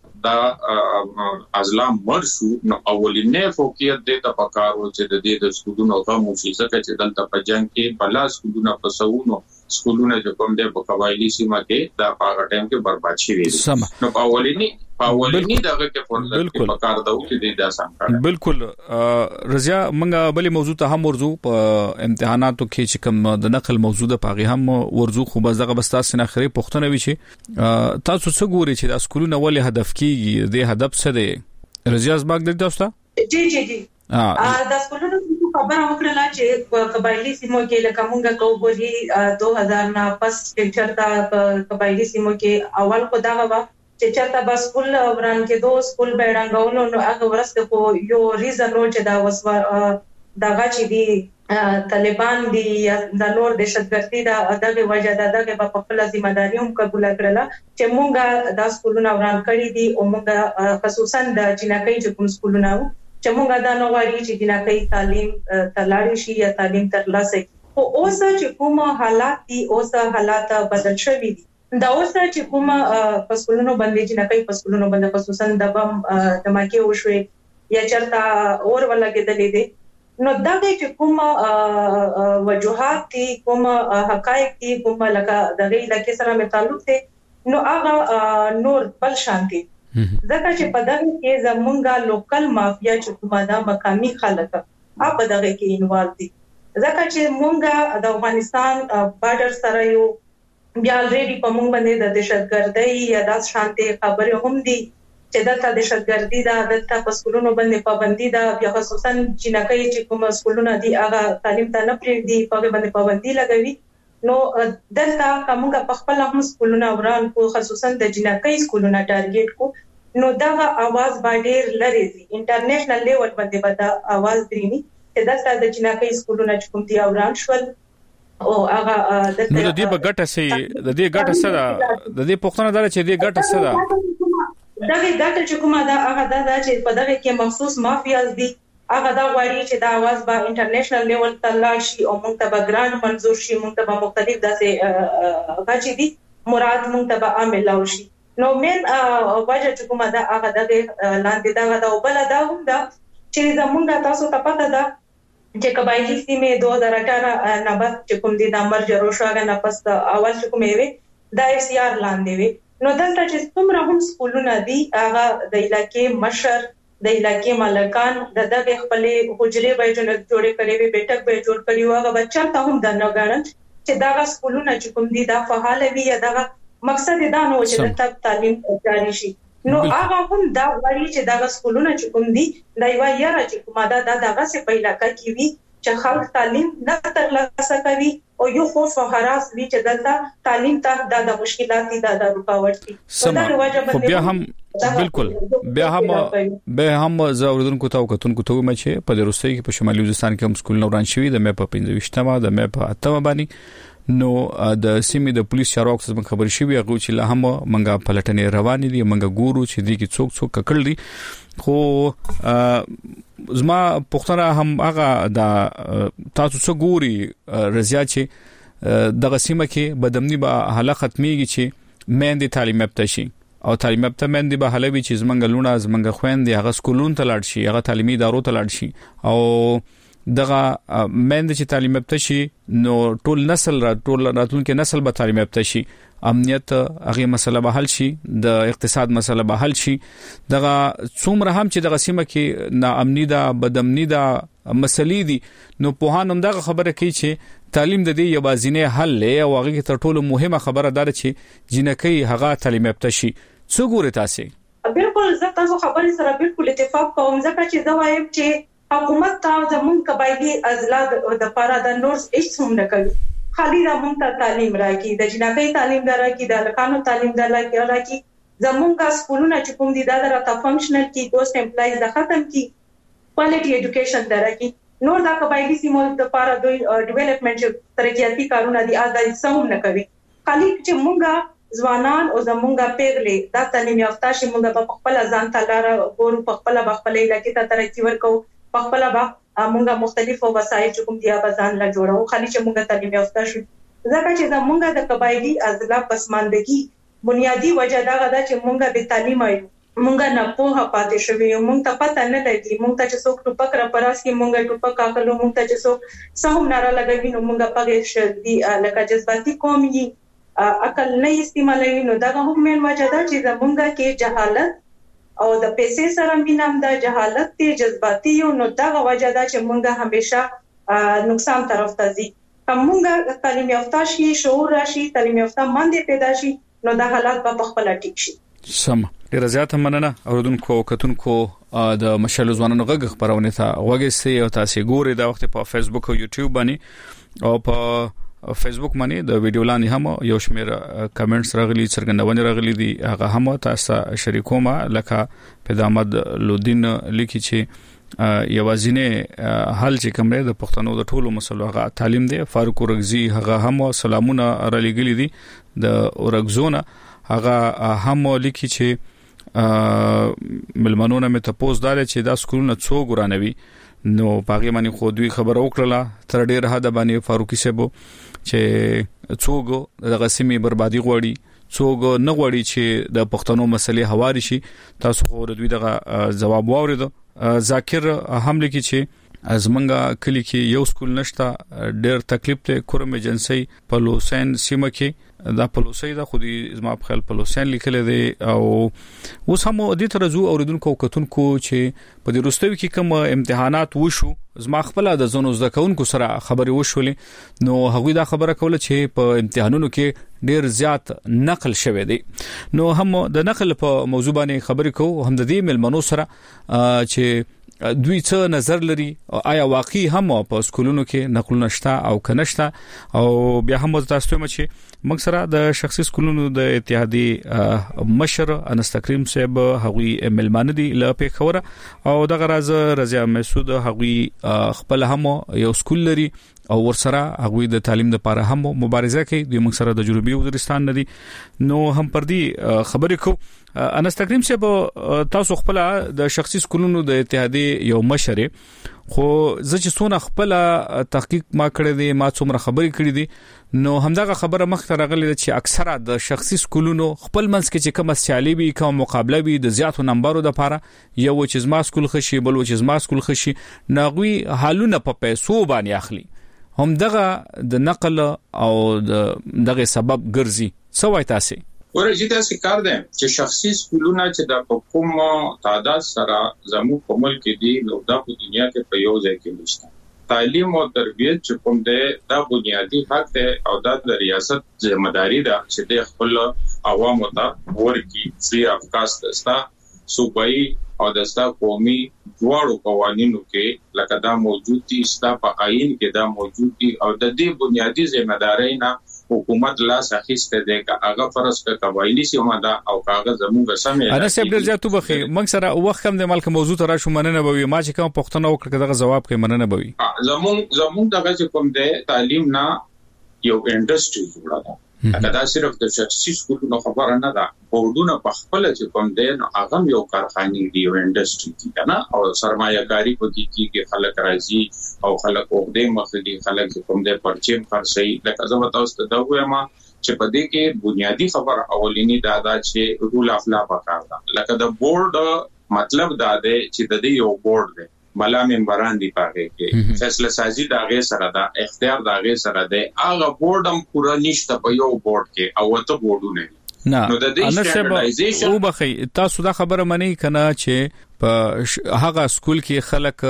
دا ازلام مرشو نو اولینه فوقیت د تفکارو چې د دې د سکولونو غو موسیقه چې دلته په جنگ کې بلا سکولونو په سوونو سکولونه چې کوم د قبایلی سیمه کې دا په ټیم کې برباد شي وي نو په اولینی په اولینی دغه کې فرصت کې پکار دا چې د داسم کړه بالکل رضا منګه بلې موضوع ته هم ورزو په امتحاناتو کې چې کوم د نقل موضوع د پاغي هم ورزو خو بس دغه بستا سن اخري پښتنه وی شي تاسو څه ګوري چې د سکولونو ولې هدف کیږي د هدف څه دی رضا زباق د تاسو جی جی جی ا د سکولونو خبره وکړه چې په قبایلی سیمو کې لکه مونږه کوګوري دو هزار نه پس چې چرته په قبایلی سیمو کې اول خو دا و چې چرته بس سکول وران کې دو سکول بیرنګولو نو هغه ورسته کو یو ریزن نو چې دا وسو دغه چې دی طالبان دي یا د نور دهشتګردي دا دغه وجه دا دغه په خپل ځمېداري هم قبول کړله چې مونږه د سکولونو وران کړی دي او مونږه خصوصا د جنکۍ چې کوم سکولونه چې مونږه دا نو غواړي چې جنکۍ تعلیم تلاړي شي یا تعلیم ترلاسه کړي او اوس چې کوم حالات دي اوس حالات بدل شوي دي دا اوس چې کوم پسکولونو باندې جنکۍ پسکولونو باندې خصوصا د بم دماکي وشوي یا چرته اور ولا کېدلې دي نو دا چې کوم وجوهات دي کوم حقایق دي کوم لکه د غي لکه سره متعلق دي نو هغه نور بل شانتي ځکه چې په دغه کې زمونږه لوکل مافیا چې کومه دا مقامي خلک اپ دغه کې انوالو دي ځکه چې مونږه د افغانستان بارډر سره یو بیا الریډي په مونږ باندې د دهشتګردۍ یا د شانتي خبره هم دي چې د دهشتګردي د د پسکولونو باندې پابندي دا بیا خصوصا جنکۍ چې کوم سکولونه دي هغه تعلیم ته نه پریږدي په باندې پابندي لګوي نو دلته کومه په خپل هم سکولونه وران کو خصوصا د جنکۍ سکولونه ټارګټ کو نو دا आवाज باندې لري انټرنیشنل لیول باندې به आवाज درینی چې دلته د جنکۍ سکولونه چې کوم دي وران شول او هغه د دې په ګټه سي د دې ګټه سره د دې پښتنه دره چې دې ګټه سره دغه ګټه چې کومه دا هغه دا چې په دغه کې مخصوص مافیاز دي هغه دا غواړي چې دا आवाज به انټرنیشنل لیول ته لاړ شي او موږ ته به ګران منزور شي موږ ته به مختلف داسې غاچي دي مراد موږ ته به عامل لاو شي نو من وجه چې کومه دا هغه دغه لاندې دا دا بل دا هم دا چې زمونږ تاسو ته پته ده چې قبایلی سیمه دوه هزار اټھارہ نه بعد چې کوم دي د امر جروشاګه نه پس اول چې کومې وي دا اف سی آر لاندې وي نو دلته چې څومره هم سکولونه دي هغه د علاقې مشر د علاقې مالکان د دغه خپل حجرې به جوړې کړې وي بیٹک به جوړ کړی و هغه بچا ته هم د نه غاڼ چې دا سکولونه چې کوم دي دا فعال وي یا دا مقصد دا نو چې د تب تعلیم جاری شي. نو هغه هم دا وایي چې دا سکولونه چې کوم دي دا یو یاره چې کومه دا دغه څه په علاقې کې وي چې خلک تعلیم نه ترلاسه کوي او یو خوف او هراس وي چې دلته تعلیم ته د مشکلات دي د رکاوټ دي. خو بیا هم بالکل بیا هم به هم زوردونکو ته وکتونکو ته مې چې په روسي کې په شمالي وزستان کې هم سکول نوران شوی د مې په پنځه د مې په اتمه باندې نو د سیمې د پولیس چارواکو څخه خبر شوی هغه چې لا هم منګه پلټنې روان دي منګه ګورو چې دي کې څوک څوک ککړ دي. خو زما پختره هم هغه د تاسو څو ګوري رضیا چې د سیمه کې بدمنی به حالت ختميږي چې مېندې تعلیم یافته شي او تعلیم یافته مېندې به حالوي چې زمنګ لونه زمنګ خويندې هغه سکولون ته لاړ شي هغه تعلیمي ادارو ته لاړ شي او دغه مند چې تعلیم یافته شي نو ټول نسل را ټول راتلونکي نسل به تعلیم یافته شي امنیت هغه مسله به حل شي د اقتصاد مسله به حل شي. دغه څومره هم چې دغه سیمه کې ناامنی ده بدامنی ده مسلې دي نو په هانم دغه خبره کوي چې تعلیم د دې یوازینی حل له او هغه تر ټولو مهمه خبره ده چې جنکې هغه تعلیم یافته شي. څو ګوره تاسو؟ بالکل زه تاسو خبرې سره بالکل اتفاق کوم ځکه چې دا وایم چې حکومت ته زمون قبایلی ازلاد د پاره د نورس هیڅ هم نه کوي. خالي د هم ته تعلیم راکې د جنکې تعلیم دراکې د لکانو تعلیم دراکې زمونږه سکولونه چې کوم دي دا راته فنکشنل کی ګوست امپلایز د ختم کی کوالټي এډوকেশন دراکې نور د قبایلی سیمو د پاره دوی ډیولپمنٹ ترقیاتی کارونه دي آزاد سم نه کوي. خالي چې مونږه ځوانان او زمونږه پیغلې د تعلیم یافته شي مونږ په خپل ځان ته لار ګورو په خپل خپل علاقې ته ترقی ورکو په خپل با مونږه مختلفو وسایل چې کوم دي ابزان لا جوړو خالي چې مونږه تعلیم یافته شو ځکه چې زمونږه د قبایلی ازلا پسماندگی بنیادی وجہ دا غدا چې مونږه به تعلیم آیو مونږه نه په پاتې شوی مونږ ته پته نه لګي مونږ ته چې څوک ټوپک را پراس کې مونږه ټوپک اخلو مونږ ته چې څوک سهم ناره لګوي نو مونږه پغې شدي لکه جذباتي قوم یې عقل نه استعمالوي نو دا هم من وجہ دا چې زمونږه کې جهالت او د پیسې سره مینام د جهالت ته جذباتي یو نو دا وجہ دا چې مونږه همیشه نقصان طرف ته ځي. کومه تعلیم یافته شي شعور راشي تعلیم یافته مندې پیدا شي نو دا حالات په خپل ټیک شي. سم ډیر زیات مننه اوردونکو کتونکو د مشال ځوانانو غږ خبرونه ته وګورئ او تاسو ګورئ دا وخت په فیسبوک او یوټیوب باندې او په فیسبوک باندې د ویډیو لاندې هم یو شمېر کمنټس راغلي څرګندونه راغلي دي هغه هم تاسو شریکوم لکه پیدامد لودین لیکي چې یوازینه حل چې کوم د پښتنو د ټولو مسلو هغه تعلیم دی. فاروق ورغزي هغه هم سلامونه را لګلي دي د ورغزونه هغه هم لیکي چې ملمنونه مې تاسو داله چې دا سکولونه څو ګرانوي نو پاغي باندې خو دوی خبر وکړه تر ډیر حد باندې فاروقي صاحب چې څوګ د غسیمي بربادي غوړي څوګ نه غوړي چې د پښتنو مسلې هواري شي. تاسو خو دوی دغه جواب واورید. ذاکر هم لیکي چې ازمنګا کلی کې یو سکول نشته ډیر تکلیف ته کورم ایجنسی په لوسین سیمه کې دا په لوسۍ دا خو دې زما په خیال په لوسین لیکل دي او اوس هم د ترزو اوریدونکو کتونکو چې په دې روستوي کې کوم امتحانات وشو زما خپل د زونو زکونکو سره خبري وشولې نو هغوی دا خبره کوله چې په امتحانونو کې ډیر زیات نقل شوه دي. نو هم د نقل په موضوع باندې خبرې کوو هم د دې ملمنو سره چې دوی څه نظر لري آیا واقعي هم په سکولونو کې نقل نشته او کنهشته او بیا هم تاسو ته مچ موږ سره د شخصي سکولونو د اتحادی مشر انس تکریم صاحب هغوی ملمان دي لپاره خوره او د غراز رضا مسعود هغوی خپل هم یو سکول لري او ورسره هغوی د تعلیم لپاره هم مبارزه کوي د موږ سره د جنوبي وزیرستان ندي نو هم پردي خبرې کو. انس تکریم صاحب تاسو خپل د شخصي سکولونو د اتحادی یو مشر خو زه چې څونه خپل تحقیق ما کړی دی ما څومره خبرې کړې دي نو همدغه خبره مخ ته راغلی چې اکثره د شخصي سکولونو خپل منځ کې چې کوم سیالي وي کوم مقابله وي د زیاتو نمبرو د لپاره یو چې زما سکول خشي بل چې زما سکول خشي ناغوي حالونه په پیسو باندې اخلي هم دغه د نقل او دغه سبب ګرځي. څه وایي تاسو؟ ورته چې کار ده چې شخصي سکولونه چې د کوم تعداد سره زموږ په ملک کې دي نو د دنیا کې په یو ځای کې نشته. تعلیم او تربیت چې کوم ده دا بنیادی حق ده او د ریاست ځمېداري ده چې د خپل عوامو ته ورکی فری اف کاست دستا صوبایي او دستا قومي دواړو قوانینو کې لکه دا موجود دي ستا په آئین کې دا موجود دي او د دې بنیادی ذمہ داري نه حکومت لا سخیسته ده که هغه فرض ک قبایلی سیمه ده او کاغذ زموږ سمې انا سیب ډیر زیاتو بخي موږ سره وخت کم د ملک موضوع تر شو مننه بوي ما چې کوم پښتنه وکړه دغه جواب کوي مننه بوي زموږ زموږ دغه کوم ده تعلیم نه یو انډستری جوړه ده اګه دا صرف د شخصي سکولونو خبره نه ده بورډونه په خپل چې کوم ده نو هغه یو کارخانه دی یو انډستری دی کنه او سرمایه‌کاری په کې کې خلک راځي او خلک عہده مخدي خلک کوم ده پرچیم خرڅي لکه زه تاسو ته دا وایم چې په دې کې بنیادی خبر اولینی دا دا چې رول اف لا پکار ده لکه د بورډ مطلب دا ده چې د دې یو بورډ ده ملا ممبران دی پاره کې فیصله سازي دا غي سره دا اختیار دا غي سره ده هغه بورډم پورا نشته په یو بورډ کې او ته بورډونه نه انا سبا او بخي تاسو دا خبره منی کنه چې په هغه سکول کې خلک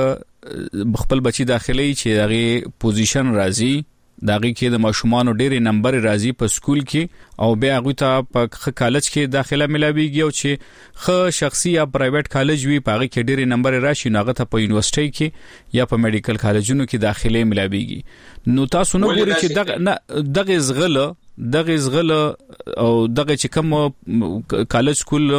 خپل بچي داخلي چې دغه پوزیشن راځي دغه کې د ماشومان ډېرې نمبر راځي په سکول کې او بیا هغه ته په کالج کې داخله ملاويږي او چې خ شخصي یا پرایویټ کالج وي په هغه کې ډېرې نمبر راشي نو هغه ته په یونیورسيټي کې یا په میډیکل کالجونو کې داخله ملاويږي نو تاسو نو ګورئ چې دغه دغه زغله دغه زغله او دغه چې کوم کالج سکول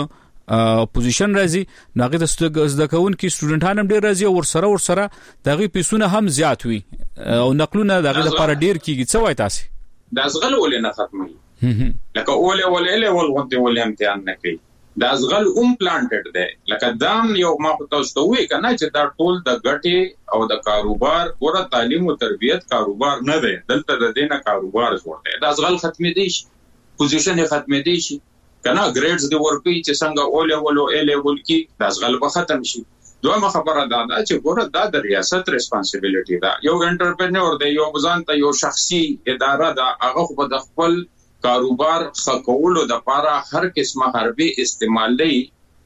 پوزیشن راځي ناغه د زدکون کې سټوډنټان هم ډیر راځي او ورسره ورسره دغه پیسونه هم زیات وي او نقلونه دغه لپاره ډیر کیږي څه وای تاسو د ازغل ولې نه ختمي لکه اوله ولې له ولغته ولې امتحان نه کوي د ازغل اوم پلانټډ ده لکه دام یو ما تاسو ته وی کنه چې دا ټول د ګټي او د کاروبار ور تعلیم او تربیت کاروبار نه ده دلته د دینه کاروبار جوړ دی د ازغل ختمي دي شي پوزیشن یې ختمي دي شي کنه ګریډز دی ورپی چې څنګه اوله ولو ا لیول کې د ازغل به ختم شي دوه خبره دا ده چې ګوره دا د ریاست ریسپانسیبিলিټي ده یو انټرپرینور دی یو ځان ته یو شخصي اداره ده هغه په د خپل کاروبار خکولو د لپاره هر قسمه حربي استعمال لري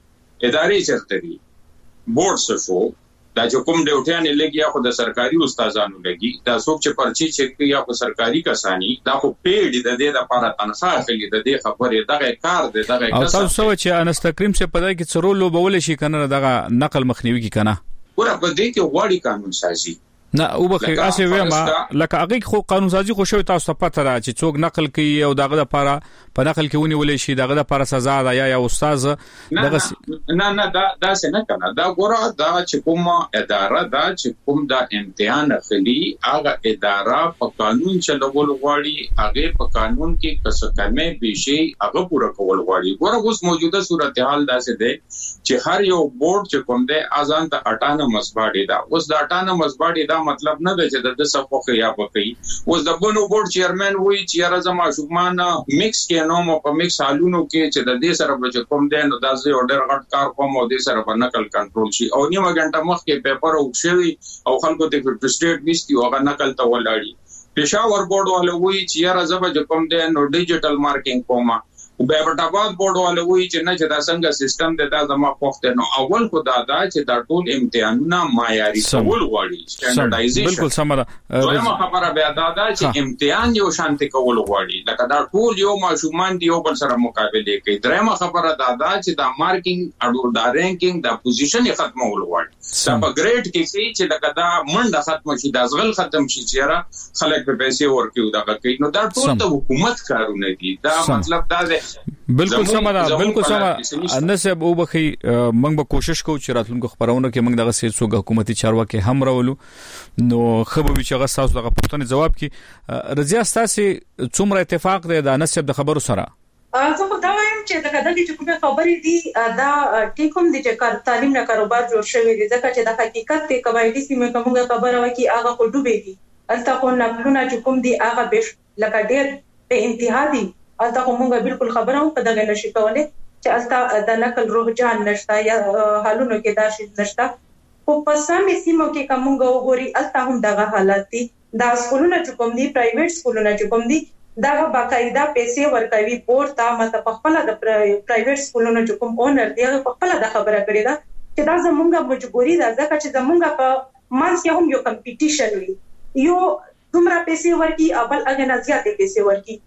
ادارې چرته دي بورډ سفو دا چې کوم ډیوټیان لګي یا خو د سرکاري استادانو لګي دا څوک چې پرچی چک کوي یا خو سرکاري کسانی دا خو پیډ د دې لپاره تنخواه اخلي د دې خبرې دغه کار دی دغه کار او تاسو چې انستکریم څخه پدای کې څرولو بول شي کنه دغه نقل مخنیوي کی کنه ګوره په دې کې غواړي قانون سازي نه او بخیر اسه ویما لکه هغه خو قانون سازي خو شوی تاسو پته را چې څوک نقل کوي او دغه لپاره په نقل کې ونی ولې شي دغه لپاره سزا ده یا یا استاد دغه نه نه دا دا څه نه کنه دا ګوره دا چې کوم اداره دا چې کوم دا امتحان اخلي هغه اداره په قانون چلول غواړي هغه په قانون کې څه کمه بشي هغه پوره کول غواړي ګوره اوس موجوده صورتحال دا څه ده چې هر یو بورډ چې کوم ده اذان ته اټانومس باډي دا اوس د اټانومس باډي دا مطلب نه ده چې د صفوخه یا بکې اوس د بونو بورډ چیرمن وی چې راځم شومان میکس کې نو مو په میکس حالونو کې چې د دې سره به کوم ده نو د زی اورډر غټ کار کوم او د سره په نقل کنټرول شي او نیمه غنټه مخکې پیپر او شوی او خلکو ته په سټیټ میستي او هغه نقل ته ولاړی پېښور بورډ والو وی چې راځم کوم ده نو ډیجیټل مارکینګ کومه او به ورټاباد بورډ والو وی چې نه چې دا څنګه سیستم د دا زما پوښتنه نو اول خو دا دا چې دا ټول امتحانونه معیاري کول غواړي سټانډرډایزیشن بالکل سم ده دویمه خبره بیا دا دا چې امتحان یو شانتي کول غواړي لکه دا ټول یو ماشومان دی یو بل سره مقابله کوي درېمه خبره دا دا چې دا مارکینګ اډور دا رینکینګ دا پوزیشن یې ختمول غواړي دا په ګریډ کې کې چې لکه دا منډه ختم شي دا ځغل ختم شي چې خلک په پیسې ورکیو دا کوي نو دا ټول د حکومت کارونه دي دا مطلب دا دی بالکل سم ده بالکل سم نه سه او بخي موږ به کوشش کوو چې راتلونکو خبرونه کې موږ دغه سیاسي حکومتي چارواکي هم راولو نو خبرو چې هغه تاسو دغه پوښتنه جواب کی رضیا تاسو څومره اتفاق ده د نسب د خبرو سره زه خو دا وایم چې دا د دې کومه خبرې دي دا ټیکوم دي چې تعلیم نه کاروبار جوړ شوی دی ځکه چې د حقیقت ته قواعد سیمه کومه خبره وکي هغه خو ډوبې دي البته خو نه نه چې کوم دي هغه به لکه ډېر په انتها دي البته خو موږ بالکل خبره هم په دغه نشي کولای چې البته د نقل روح جان نشتا یا حالونو کې دا شي نشتا خو په سمې سیمو کې کومه وګوري البته هم دغه حالت دي دا سکولونه چې کوم دي پرایویټ سکولونه چې کوم دي دا باقاعده پیسې ورکوي بورډ ته مته په خپل د پرایویټ سکولونو چې کوم اونر دی هغه په خپل د خبره کړی دا چې دا زمونږه مجبوري ده ځکه چې زمونږه په مانس کې هم یو کمپټیشن وي یو دومره پیسې ورکي او بل هغه نه زیاتې پیسې ورکي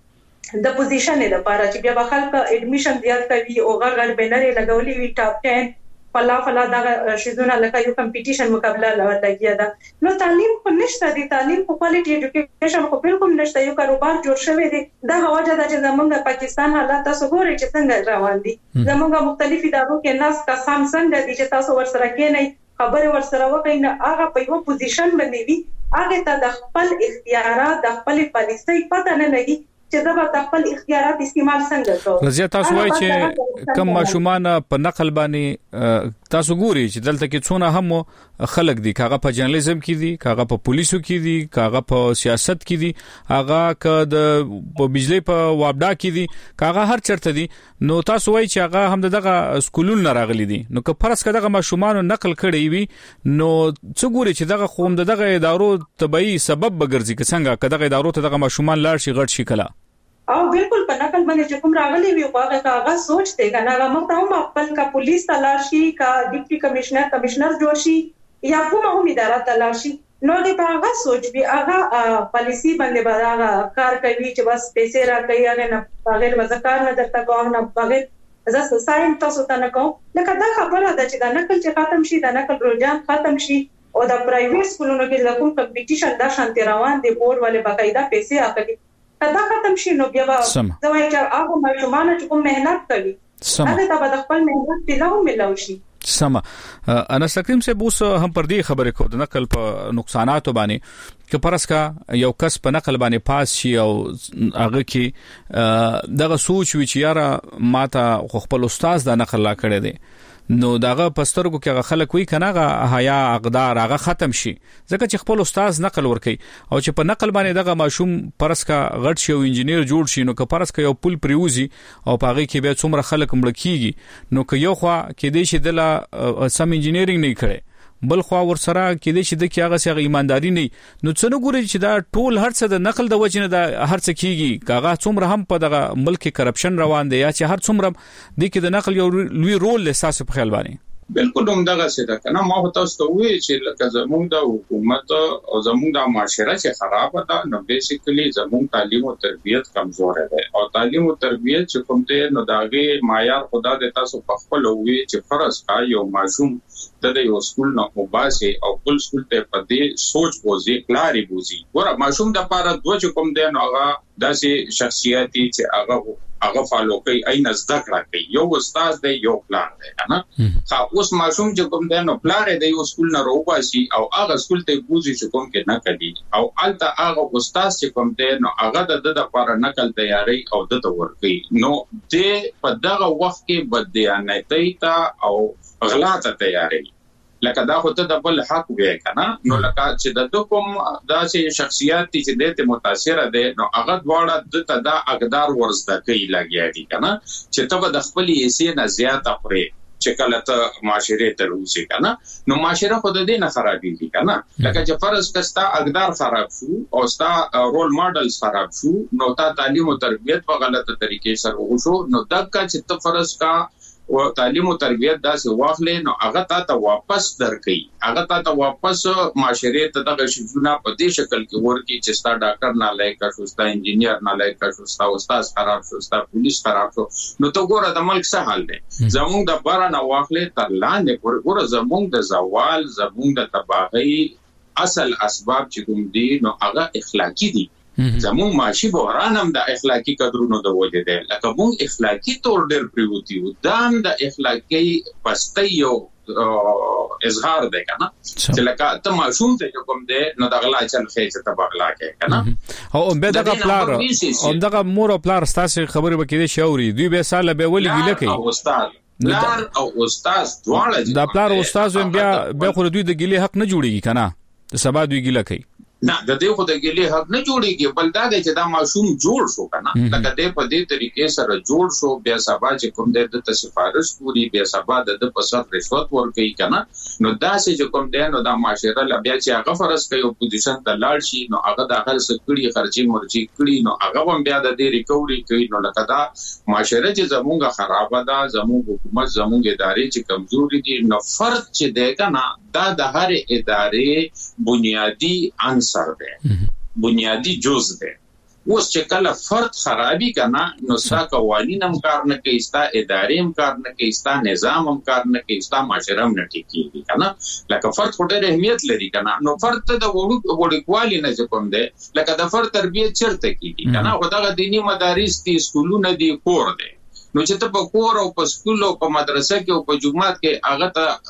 د پوزیشن لپاره چې بیا به خلک اډمیشن زیات کوي او غړ بنرې لګولې وي ټاپ ټین فلا فلا دا شیزونه لکه یو کمپټیشن مقابله لګیا ده نو تعلیم خو نشته دي تعلیم خو کوالټي اډوکیشن خو بالکل نشته یو کاروبار جوړ شوی دی دا هواجه د زمونږ پاکستان حالات تاسو ګورئ چې څنګه روان دي زمونږ مختلفي ادارو کې ناس کسان څنګه دي چې تاسو ورسره کې نه خبره ورسره وکړئ نه هغه په یو پوزیشن باندې وي هغه ته د خپل اختیارات د خپل پالیسۍ پته نه لګي چې دا به خپل اختیارات استعمال څنګه کوي رضیا تاسو وایي چې کم ماشومان په نقل باندې تاسو ګوري چې دلته کې څونه هم خلک دي کاغه په جرنالیزم کې دي کاغه په پولیسو کې دي کاغه په سیاست کې دي هغه ک د په بجلی په وابډا کې دي کاغه هر چرته دي نو تاسو وایي چې هغه هم دغه سکولونو راغلي دي نو که فرض کړه دغه ماشومان نقل کړي وي نو څو ګوري چې دغه خوم دغه ادارو تبعی سبب بګرځي که څنګه که دغه ادارو ته دغه ماشومان لاړ شي غټ شي کلا او بالکل په نقل باندې چې کوم راغلي وي او هغه هغه سوچ دی کنه هغه موږ ته هم خپل کا پولیس تلاشي کا ډیپټي کمشنر کمشنر جوړ شي یا کومه هم اداره تلاشي نو دې هغه سوچ به هغه پالیسی باندې به هغه کار کوي چې بس پیسې راکړي هغه نه بغیر وزکار نه درته کوم نه بغیر زه ساين تاسو ته نه کوم لکه دا خبره ده چې دا نقل چې ختم شي دا نقل رجحان ختم شي او د پرایویټ سکولونو کې د کوم کمپټیشن دا شانتي روان دي بورډ والے باقاعده پیسې اخلي دا ختم شي نو بیا به زوی چې هغه ماشومان چې کوم مهنت کوي هغه ته به خپل مهنت تلاو ملو شي سم انا سکریم سے بوس هم پر دې خبره کو د نقل په نقصانات باندې که پرس کا یو کس په نقل باندې پاس شي او هغه کې دغه سوچ وی چې یاره ماته خپل استاد د نقل لا کړی دی نو داغه پسترګو کې هغه خلک وی کناغه حیا اقدار هغه ختم شي ځکه چې خپل استاد نقل ورکي او چې په نقل باندې دغه ماشوم پرس کا غټ شي او انجنیر جوړ شي نو که پرس کا یو پل پریوزي او پاغي کې به څومره خلک مړ کیږي نو که یو خوا کې دې شي د سم انجینیرینګ نه کړي بل خو ورسره کې دې چې د کیغه سره ایمانداری نه نو څنګه ګوري چې دا ټول هر څه د نقل د وجنه د هر څه کیږي کاغه څومره هم په دغه ملک کرپشن روان دی یا چې هر څومره د کې د نقل یو لوی رول احساس په خیال باندې بالکل هم دغه څه ده کنه ما هوته ستوي چې لکه زموږ د حکومت او زموږ د معاشره چې خراب ده نو بیسیکلی زموږ تعلیم او تربیت کمزور ده او تعلیم او تربیت چې کوم ته نو داغه معیار خدا د تاسو په خپل وی چې فرض کا یو معصوم د یو سکول نه وباسي او بل سکول ته په دې سوچ بوزي کلاري بوزي ګوره معصوم د پاره دوه چې کوم دی نو هغه داسې شخصیتي چې هغه هغه فالو کوي اين زده کړه کوي یو استاد دی یو پلان دی کنه خو اوس معصوم چې کوم دی نو پلان دی یو سکول نه روباسي او هغه سکول ته بوزي چې کوم کې نه کوي او الته هغه استاد چې کوم دی نو هغه د د لپاره نقل تیاری او د تور کوي نو د په دغه وخت کې بدیانتۍ ته او غلا ته تیاری لکه دا خو ته د بل حق وې کنه نو لکه چې د کوم داسې شخصیت چې دته متاثر ده نو هغه دواړه د تدا اقدار ورزده کوي لګیا دي کنه چې ته د خپل یې نه زیات اخري چې کله ته معاشره ته روسي کنه نو معاشره خود دې نه خرابېږي کنه لکه چې فرض کستا اقدار خراب شو او ستا رول ماډلز خراب شو نو تا تعلیم او تربیت په غلطه طریقې سره وشو نو دغه چې ته فرض کا او تعلیم او تربیت داسې واخلې نو هغه ته واپس درکې هغه ته واپس معاشره ته دغه شونه په دې شکل کې ورکی چې ستا ډاکټر نه لایق شو ستا انجینیر نه لایق شو ستا استاد خراب شو ستا پولیس خراب شو نو ته ګوره د ملک څه حال دی زموږ د بارا نه واخلې تر لاندې ګوره زموږ د زوال زموږ د تباہي اصل اسباب چې کوم دي نو هغه اخلاقی دي زموږ معاشي بحران هم د اخلاقی قدرونو د وجه دی لکه موږ اخلاقی تور ډېر پریوتی و دا هم د اخلاقی پستۍ یو اظهار دی کنه چې لکه ته معصوم ته کوم دی نو د غلا چل خېچ ته بغلا کې کنه او به دغه پلار او دغه مور او پلار ستاسو خبرې وکړي شاوري دوی به ساله به ولي ګیله کوي استاد پلار او استاد دواړه دا پلار او استاد بیا به خو دوی د ګیله حق نه جوړيږي کنه د سبا دوی ګیله کوي نه د دې خو د ګلې حق نه جوړيږي بل دا دی چې دا معصوم جوړ شو کنه لکه دې په دې طریقې سره جوړ شو بیا سبا چې کوم دې د سفارش پوری بیا سبا د په سر رشوت ورکړي کنه نو دا چې کوم دې نو دا معاشره لا بیا چې هغه فرض کوي اپوزیشن ته لاړ شي نو هغه د هغه سکړي خرچي مرچي کړي نو هغه هم بیا د دې ریکوري کوي نو لکه دا معاشره چې زموږه خراب ده زموږ حکومت زموږ ادارې چې کمزوري دي نو فرد چې دی کنه دا د هر ادارې بنیادی عنصر ده بنیادی جز ده اوس چې کله فرد خرابي کنه نو ستا قوانین هم کار نه کوي، ستا ادارې هم کار نه کوي، ستا نظام هم کار نه کوي، ستا معاشره هم نه ټیکيږي کنه. لکه فرد خو ډېر اهمیت لري کنه. نو فرد ته د وړو وړوکوالي نه کوم دی، لکه د فرد تربیت چیرته کیږي کنه. خو دغه دینی مدارس دي، سکولونه دي، کور دی. نو چې ته په کور او په سکول او په مدرسه کې او په جمعات کې هغه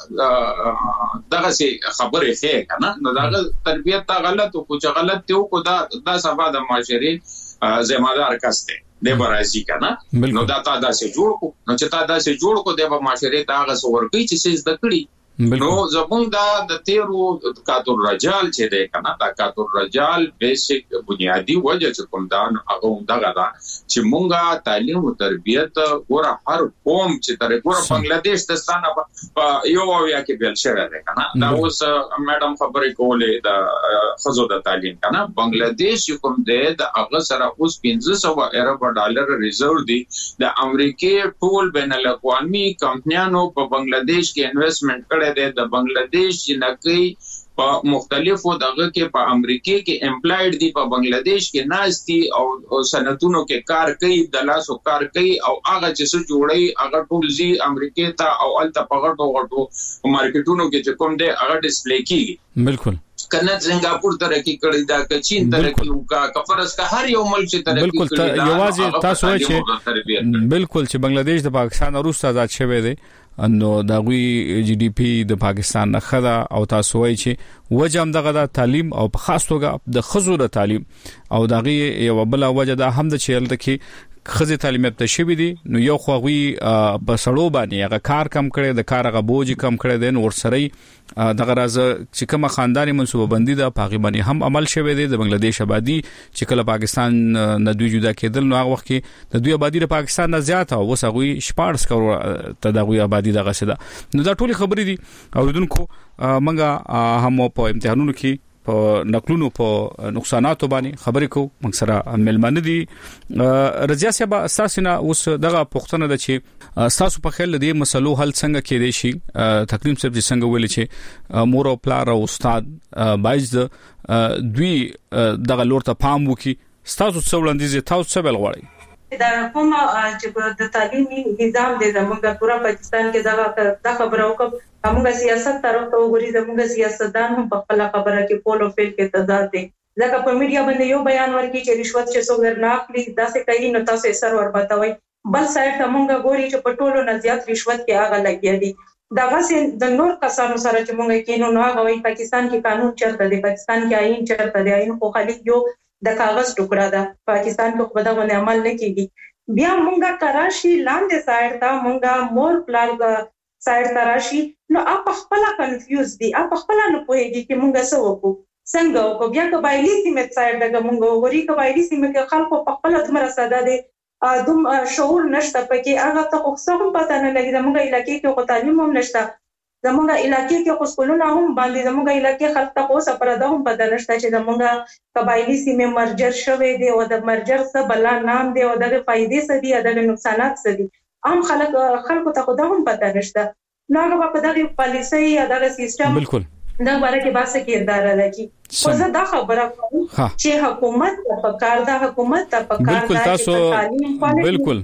ته دغه سي خبرې ښه کنه، نو دغه تربیت ته غلط او کوم غلط ته کو دا د سبا د معاشري ذمہ دار کسته د برازي کنه. نو دا تا داسې جوړ کو، نو چې تا داسې جوړ کو د معاشري ته هغه څور کوي چې څه زده کړي. نو زمونږ دا د تیرو کاتور رجال چې دی کنه، دا کاتور رجال بیسیک بنیادی وجه چې کوم دا هغه دغه دا چې مونږه تعلیم او تربیت ګوره هر قوم چې تر ګوره بنگلاديش د ستانه په یو او یا کې بل شوی دی کنه. دا اوس میډم خبرې کولې د خزو د تعلیم کنه. بنگلاديش کوم دی د هغه سره اوس پنځه سوه ارب ډالر ریزرو دی. د امریکای ټول بین الاقوامي کمپنیانو په بنگلاديش کې انویسټمنټ کړي د بنگلاديش جنکې په مختلفو دغه کې په امریکای کې امپلایډ دي، په بنگلاديش کې ناشتي او صنعتونو کې کار کوي، د لاسو کار کوي او هغه چې څه جوړي هغه ټول زی امریکای ته او الته په غټو غټو مارکیټونو کې چې کوم دی هغه ډیسپلی کیږي. بالکل کنه سنگاپور ترقی کړی دا، که چین ترقی وکړه، که فرض که هر یو ملک چې ترقی کړی دا. بالکل یوازې تاسو وایي چې بالکل چې بنگلاديش د پاکستان وروسته آزاد شوی دی، نو دا غوي جی ډي پی د پاکستان نه خدا او تاسو وایي چې وجه هم دغه د تعلیم او په خاص توګه د خزو د تعلیم او دغه یو بل وجه د هم د چیل تکي خزه تعلیم ته شوی دي. نو یو خو غوي په سړو باندې هغه کار کم کړي، د کار هغه بوج کم کړي، د نور سره دغه راز چې کومه خاندانی منسوبه بندي د پاغي باندې هم عمل شوی دی. د بنگلاديش آبادی چې کله پاکستان نه دوی جدا کېدل نو هغه وخت کې د دوی آبادی د پاکستان نه زیات او وس غوي شپارس کروڑ ته د غوي آبادی دغه سده. نو دا ټولي خبرې دي اوریدونکو منګه هم په امتحانونو کې په نقلونو په نقصاناتو باندې خبرې کو. موږ سره ملمنه دي رضیا صاحب، اساسنا اوس دغه پښتنه د چې تاسو په خیال دي مسلو حل څنګه کېدې شي. تقدیم صاحب چې څنګه ویل چې مور او پلار او استاد باید دوی دغه لور ته پام وکي. تاسو څو وړاندیز تاسو څه بل غواړئ؟ دا کوم چې د تعلیمي نظام د زموږ پورا پاکستان کې دا د خبرو کوم موږ سیاست طرف ته وګورئ. زموږ سیاستدان هم په خپل خبره کې پول او فیل کې تضاد دي. ځکه په میډیا باندې یو بیان ورکړي چې رشوت چې څوک نه اخلي دا څه کوي، نو تاسو یې سر وربتوي. بل سایډ ته موږ ګوري چې په ټولو نه زیات رشوت کې هغه لګیا دي. دا غسه د نور کسانو سره چې موږ کې نو نو هغه وایي پاکستان کې قانون چرته دی، پاکستان کې آئین چرته دی. آئین خو خالي یو د کاغذ ټوکړه ده، پاکستان کې خو دا باندې عمل نه کیږي. بیا مونږه کراشي لاندې سایډ ته مونږه مور پلان سایډ ته راشي، نو اپ خپل کنفیوز دي، اپ خپل نه پوهیږي چې مونږه څه وکړو څنګه وکړو. بیا قبایلی سیمه سایډ دغه مونږ وګوري، قبایلی سیمه کې خلکو په خپل اتمره ساده دي، دوم شعور نشته پکې، هغه ته خو څه هم پته نه لګي. زموږ علاقې کې خو تعلیم هم نشته، زموږ علاقې کې خو سکولونه هم باندې زموږ علاقې خلک ته خو سپرده هم پته نشته چې زموږ قبایلی سیمه مرجر شوی دی او د مرجر څه بلا نام دی او دغه فائدې څه دي، دغه نقصانات څه دي. عام خلک خلکو ته خو دا هم پته نشته. نو هغه په دغه پالیسي یا دغه سیستم بالکل دا باره کې باسه کردار لري. خو زه دا خبره کوم چې حکومت په کار دا حکومت په کار دا چې بالکل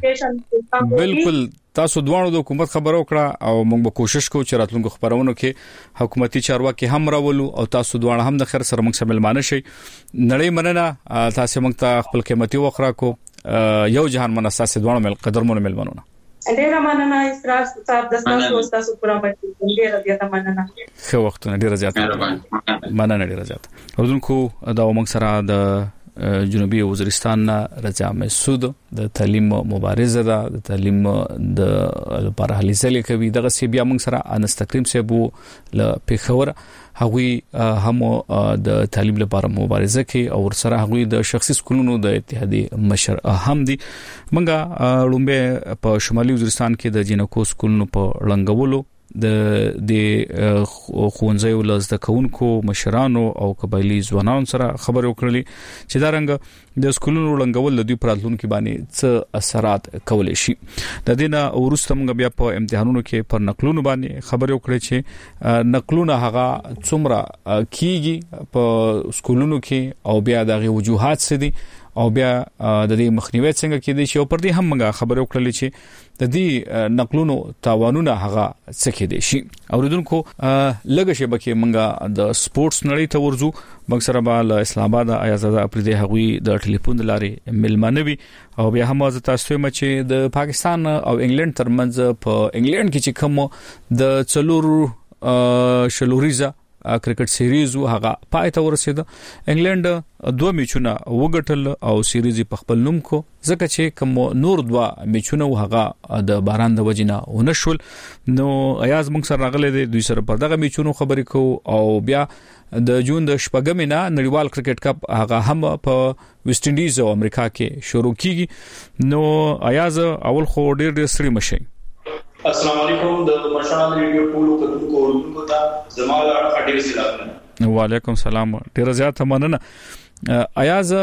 بالکل تاسو دوه د حکومت خبرو کړه او موږ به کوشش کوو چې راتلونکو خبرونو کې حکومتي چارواکي هم راولو او تاسو دوه هم د خیر سره موږ سره ملمانه شي. نړۍ مننه تاسو موږ ته خپل قیمتي وخت راکو. یو جهان مناساس دوه مل قدرمن ملمنونه ډیر مننه اسراف صاحب د تاسو تاسو پورا مټ ډیر زیاته مننه. خو وخت نه ډیر زیاته مننه ډیر زیاته. ورونکو دا موږ سره د جنوبي وزیرستان رضا مسعود د تعلیم مبارزه ده، د تعلیم د لپاره هلي ځلې کوي. دغه سی بیا موږ سره انس تکریم صاحب له پیښور هغوی هم د تعلیم لپاره مبارزه کوي او ورسره هغوی د شخصي سکولونو د اتحادیې مشر هم دي. منګه لومبه په شمالي وزیرستان کې د جنکو سکولونو په لنګولو د د خوندزي ولزد کونکو مشرانو او قبایلی ځوانانو سره خبرې وکړلې چې دا رنګ د سکولونو لنګول د دوی پراتلون کې باندې څه اثرات کولای شي. د دینه ورسته موږ بیا په امتحانونو کې پر نقلونو باندې خبرې وکړې چې نقلونه هغه څومره کیږي په سکولونو کې او بیا دغه وجوهات څه دي او بیا د دې مخنیوي څنګه کېدی شي او پر دې هم موږ خبرو کړلې چې د دې نقلونو تاوانونه هغه څه کېدی شي. اوریدونکو لږه شبکه موږ د سپورتس نړۍ ته ورزو موږ سره به اسلام آباد آزاد اپریدي هغوی د ټلیفون لارې ملمنوي او بیا هم از تاسو ته چې د پاکستان او انګلند ترمنځ په انګلند کې چې کوم د څلور شلوریزه کرکټ سیریز هغه پای ته ورسید. انګلند دوه میچونه وګټل او سیریز په خپل نوم کو ځکه چې کوم نور دوه میچونه هغه د باران د وجنه ونشول. نو ایاز موږ سره راغله د دوی سره پر دغه میچونو خبرې کو او بیا د جون د شپږم نه نړیوال کرکټ کپ هغه هم په ویسټ انډیز او امریکا کې شروع کیږي. نو ایاز اول خو ډیر ډیر سړي مشه. السلام علیکم د مشال ریډیو ټولو کتونکو ورونکو ته زموږ اړه ډیر سلام. وعلیکم السلام. ډیر زیات مننه. ایاز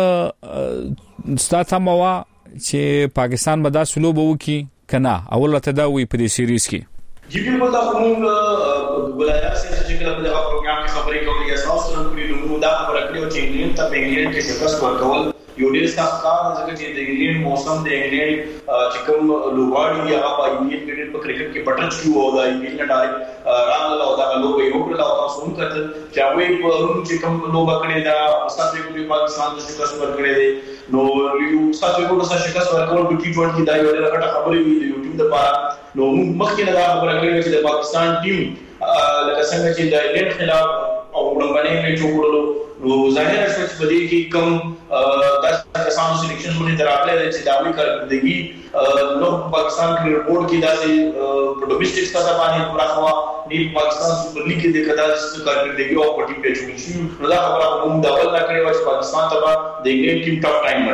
ستاسو موا چې پاکستان به دا سلوب وکي کنه اول ته دا وی په دې سیریز کې جی بالکل دا کوم ولایت چې کله په دغه پروګرام کې خبرې کولې اساس سره کړی نو دا خبره کړې چې انګلند ته په انګلند کې شکست ورکول یو ډیر سخت کار ځکه چې د انګلند موسم د انګلند چې کوم لوبغاړي هغه په انګلند کې په کرکټ کې بټچ کیو او د انګلند ډایرکټ راغله او دا لوبه یو کړل او تاسو هم کتل چې هغه په روم چې کوم لوبه کړې دا ساتي کوي پاکستان د شکست ورکړې دي. نو یو ساتي کوم څه شکست ورکول په ټي ټوئنټي دا یو ډېر غټه خبرې وي د یوټیوب لپاره. نو مخکې دا خبره کړې چې د پاکستان ټیم لکه څنګه چې د انګلند خلاف او وړاندې میچ وکړلو نو ظاهر شو چې په دې کې کوم داسې کسانو سلیکشن باندې دراغله چې داوی کړی نو پاکستان کرکټ بورډ کې داسې په ډومېسټک سطح باندې راخوا نه پاکستان سپر لیګ کې د کدا څه کارکړدګي او په ټیم کې چوي شي نو دا خبره موږ دا ول کړی و چې پاکستان ته د انګلند ټیم ټاپ ټایم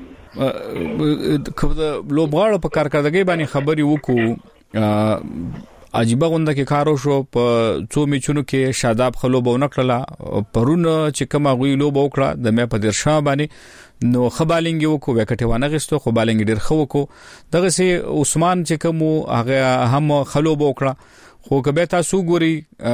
ورکړي. کوم د لوبغاړو په کارکړدګي باندې خبري وکړو عجیبه غونډه کې کارو شو په څو میچونو کې شاداب خلوبو نکړه پرون چې کوم غوي لوبو کړه د مې په درشا باندې نو خبالنګ یو کو وکټوانه غستو خو بالنګ ډیر خو کو دغه سي عثمان چې کوم هغه هم خلوبو کړه خو کبه تاسو ګوري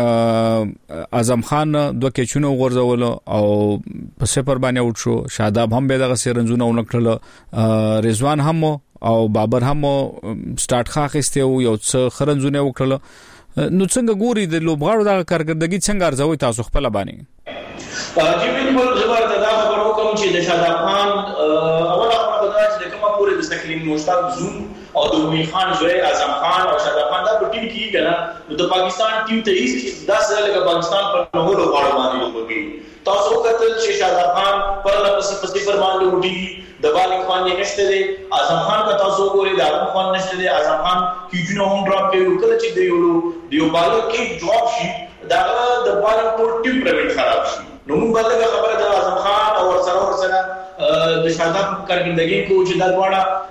اعظم خان دوه کېچونو غورځول او په سپر باندې اوټ شو شاداب هم به دغه سرنزونه ونکړل رضوان هم او بابر هم سٹارټ خاخسته یو څه خرنزونه وکړل. نو څنګه ګوري د لوبغاړو د کارکړدګي څنګه ارزوي تاسو خپل باندې؟ جی بالکل زبر دا خبرو کوم چې د شاداب خان اوله خبره دا چې کومه پورې د تکلیف مشتاق زوم او د امیر خان زوی اعظم خان او شاداب خان دا په ټیم کې کنه نو د پاکستان ټیم ته هیڅ داسې لکه پاکستان پر نو له غاړه باندې وګوري تاسو وکړل چې شاداب خان پر لپس پسې پر باندې وډي د بالنګ خان یې نشته دی اعظم خان کا تاسو وګورئ د اعظم خان نشته دی اعظم خان کیجنو هم ډراپ کوي کله چې دی یو دیو بالر کې جواب شي دا د بالنګ ټول ټیم پرېوټ خراب شي. نو موږ بلګه خبره د اعظم خان او سره ورسره د شاداب کارکړدګي کو چې دا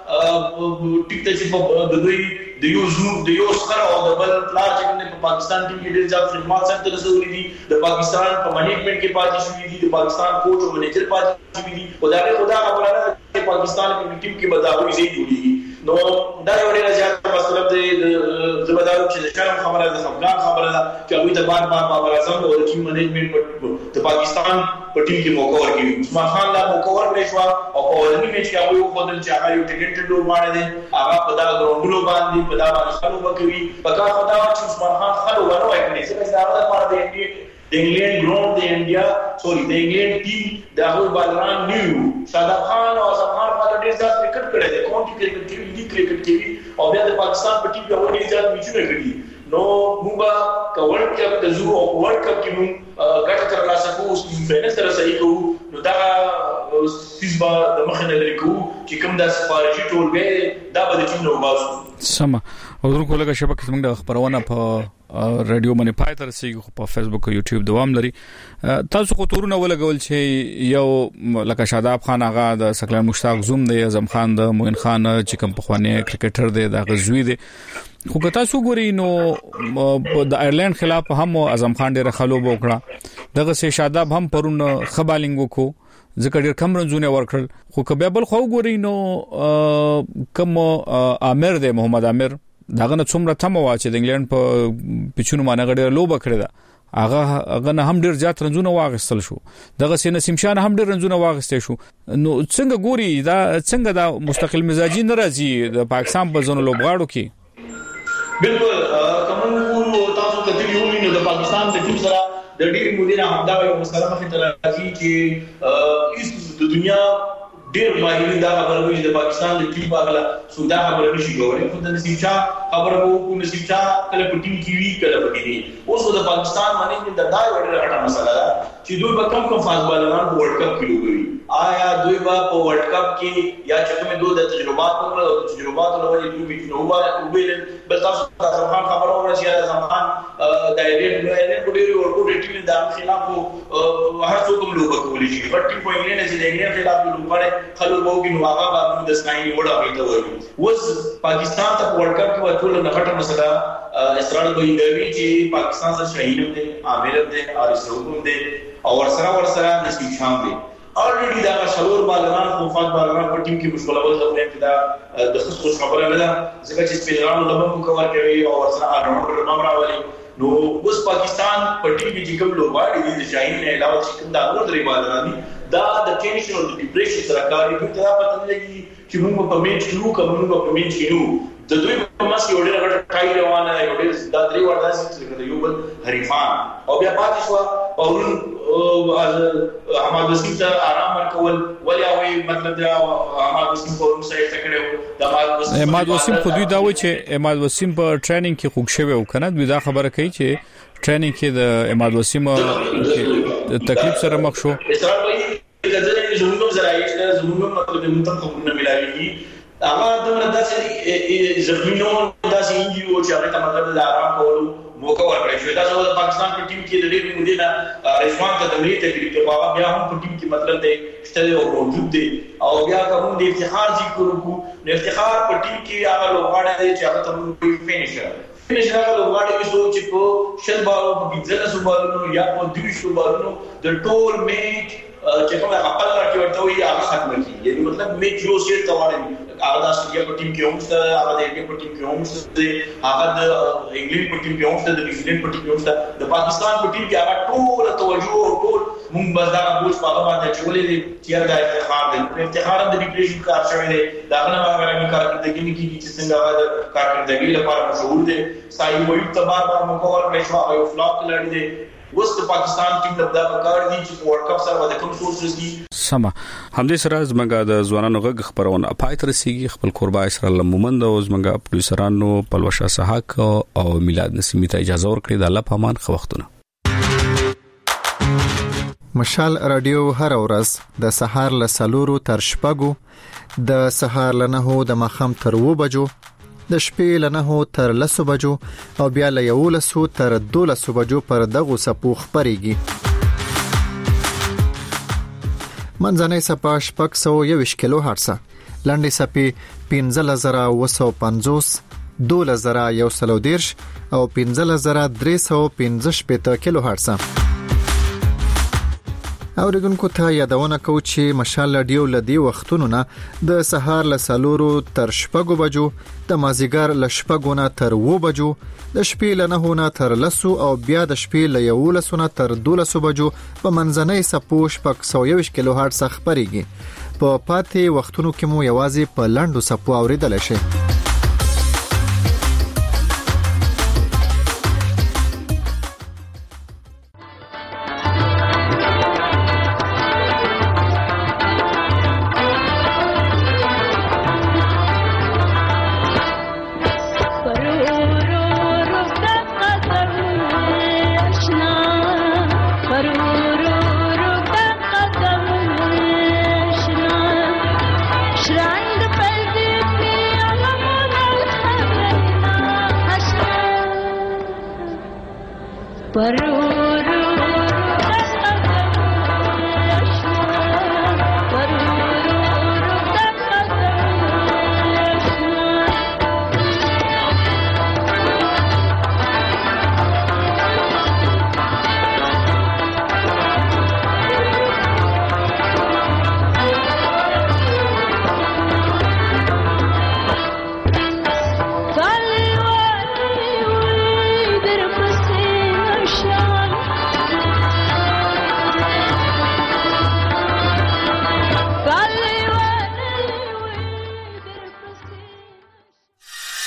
ډواړه ټیک ته چې د دوی د یو زو د یو سره او د بل پلار چې په پاکستان کې ډېر ځاب خدمات سره رسولې دي د پاکستان په منیجمنت کې پاتې شوې دي د پاکستان کوچ او منیجر پاتې شوې دي او دا خدا خبره ده چې پاکستان کې ټیم کې بداوي زی جوړيږي. نو دا یو ډېر زیات مطلب دی د زبردار چې د شرم خبره ده خبران خبره ده چې هغه د بار بار بابر اعظم او ټیم منیجمنت د پاکستان په ټیم کې موقع ورکړي. عثمان خان لا موقع ورکړي شو او په ورني میچ کې هغه یو خدل چې هغه یو ټیلنټډ لوبغاړی دی هغه په دا ګراوندونو باندې په دا باندې خلو وکوي په کا خدا چې عثمان خان خلو ونه وکړي چې دا د لپاره د انډیا د انګلند ګراوند د انډیا سوري د انګلند ټیم د هغه بالران نیو شاداب خان او اعظم خان په ډېر ځات کرکټ کړی دی کونټي کرکټ کې لیګ کرکټ کې او بیا د پاکستان په ټیم کې هغه ډېر ځات میچونه کړی. نو موږ کورن کپ د زو او ورلد کپ کې موږ ګټه ترلاسه کوو فینس سره صحیح کوو نو دا سیسبا د مخنه لري کوو چې کوم د سفارشي ټولګي دا به د ټیم نو باسو سم او درو کوله شبکه څنګه د خبرونه په رادیو باندې پای تر سیګو په فیسبوک او یوټیوب دوام لري. تاسو خو تورونه ولګول چې یو لکه شاداب خان هغه د سکلان مشتاق زوم دی اعظم خان د موین خان چې کوم په خوانه کرکټر دی د غزوی دی خو که تاسو ګورئ نو د آیرلند خلاف هم اعظم خان ډېر خلوب وکړه دغه سه شاداب هم پرون خبالنګ وکړو ځکه ډېر کم رنزونه ورکړل خو که بیا بل خو ګورئ نو کوم عامر دی محمد عامر داغه نه څومره تم وا چې د انګلند په پچونو باندې غړي لوبه کړی دا هغه هغه نه هم ډیر زیات رنزونه واغستل شو دغه سي نسیم شاه هم ډیر رنزونه واغستې شو نو څنګه ګوري دا څنګه دا مستقل مزاجي ناراضي د پاکستان په ځونو لوبغاړو کې بالکل کوم ګورو تاسو کتلی یو نو د پاکستان د ټیم سره د ډیر مدیر همدا یو مسله مخې ته راځي چې هیڅ د دنیا ډیر ماهرین دا خبره کوي د پاکستان د ټیم باغله سودا خبره نشي کولای خو د نسیم شاه خبره وو کو نسیم شاه کله په ټیم کې وی کله په کې اوس د پاکستان باندې د دا ډېر غټه مسله ده چې دوی په کم کم فاز بالران په ورلد کپ کې لوبوي آیا دوی په ورلد کپ کې یا چې کومه دوه د تجربات په تجربات لوبي دوی په نو وبایل بل تاسو اعظم خان خبره ورسي اعظم خان د ایډن ایډن په ډیرو ورکو ټیم د خلاف هر څوک لوبه کولی شي په ټیم په انګلیسي چې د انګلیسي خلاف لوبه خلک وو کې نو هغه باندې د سناي وړه ویته وایي وز پاکستان ته ورلد کپ کې ټول نه غټه مسله اسرائیل کوي چې پاکستان سره شهید دي عامر دي او اسرائیل دي او ورسره ورسره نسیم شام دي already دا شلور بالران خو فاض بالران په ټیم کې مشکل اول ځو نه دا د خصوص خبره نه ده ځکه چې سپینرانو لمن کو کور کوي او ورسره اډمر نمبر راولي نو اوس پاکستان په ټیم کې چې کوم لوبغاړي دي شاهین نه علاوه چې کوم دا نور درې بالران دي دا د ټینشن او د ډیپریشن سره کاری کوي دا پته نه لګي چې موږ په میچ کې نو کوم موږ په میچ کې نو د دوی په ماس یو ډېر غټ ټای روانه یو ډېر دا درې وړاندې چې د یو بل حریفان او بیا پاتې شو او احمد وسیم ته آرام ورکول ولیا وی مطلب دا احمد وسیم په نو سایت کړو د احمد وسیم په دوی دا و چې احمد وسیم په ټریننګ کې خوښ شوی او کنه دوی دا خبره کوي چې ټریننګ کې د احمد وسیم د تکلیف سره مخ شو اسرائیل وایي چې زموږ زراعي زموږ مطلب موږ ته خبرونه ملایي هغه دغه داسې زخمینو داسې انجیو چې هغه ته مطلب د آرام کولو موقع ورکړی شو دا د پاکستان په ټیم کې د ډېر مدیر رضوان ته د ملي تقریب کې هغه بیا هم په ټیم کې مطلب دی شته او موجود دی او بیا کوم د افتخار ذکر وکړو د افتخار په ټیم کې هغه لوبغاړي دی چې هغه ته فینیشر فینیشر هغه لوبغاړي چې په شل بالو په پنځه سو بالونو یا په دوه سو بالونو د ټول میچ چې کومه خپل راځي ورته وي هغه ختم کیږي یعنی مطلب میچ یو سیر ته وایي هغه د استرالیا په ټیم کې هم شته هغه د انګلیس په ټیم کې هم شته هغه د انګلیس په ټیم کې هم شته د نیوزیلند په ټیم کې هم شته د پاکستان په ټیم کې هغه ټول توجه او ټول مونږ بس دا بوج په هغه باندې چولې دي چې دا افتخار دی افتخار د ډیپریشن کار شوی دی دا نه هغه رنګ کارکردګي نه کیږي چې څنګه هغه کارکردګي لپاره مشهور دی سایي وایي تبار بار مکوور نشو او فلاپ لړ دی وس د پاکستان ټیم د دغه کار دي چې ورلد کپ سره د کوم سورسز دي سما همدې سره زمونږ د ځوانانو غږ خبرونه پای تر سیږي خپل قربا اسرائیل مومند او زمونږ پروډوسرانو پلوشا سحاق او میلاد نسیمی ته اجازه ورکړي د الله پامان خو وختونه مشال رادیو هر ورځ د سهار له سلورو تر شپږو د سهار له نهو د مخام تر و بجو د شپې له نهو تر لسو بجو او بیا له یولسو تر دولسو بجو پر دغه سپو خبريږي منځنۍ سپا شپږ سوه یوویشت کیلو هرتز لاندې سپي پنځه زره اوه سوه پنځوس دوه زره یو سل او دېرش او پنځه زره درې سوه پنځه شپېته کیلو هرتز اوریدونکو ته یادونه کوم چې مشال رادیو لدی وختونو نه د سهار له سلورو تر شپږو بجو د مازیګر له شپږو نه تر و بجو د شپې له نهو نه تر لسو او بیا د شپې له یولسو نه تر دولسو بجو په منځنۍ سپو شپږ سوه یوویشت کیلو هرتز خبريږي په پاتې وختونو کې مو یوازې په لاندو سپو اوریدل شي पर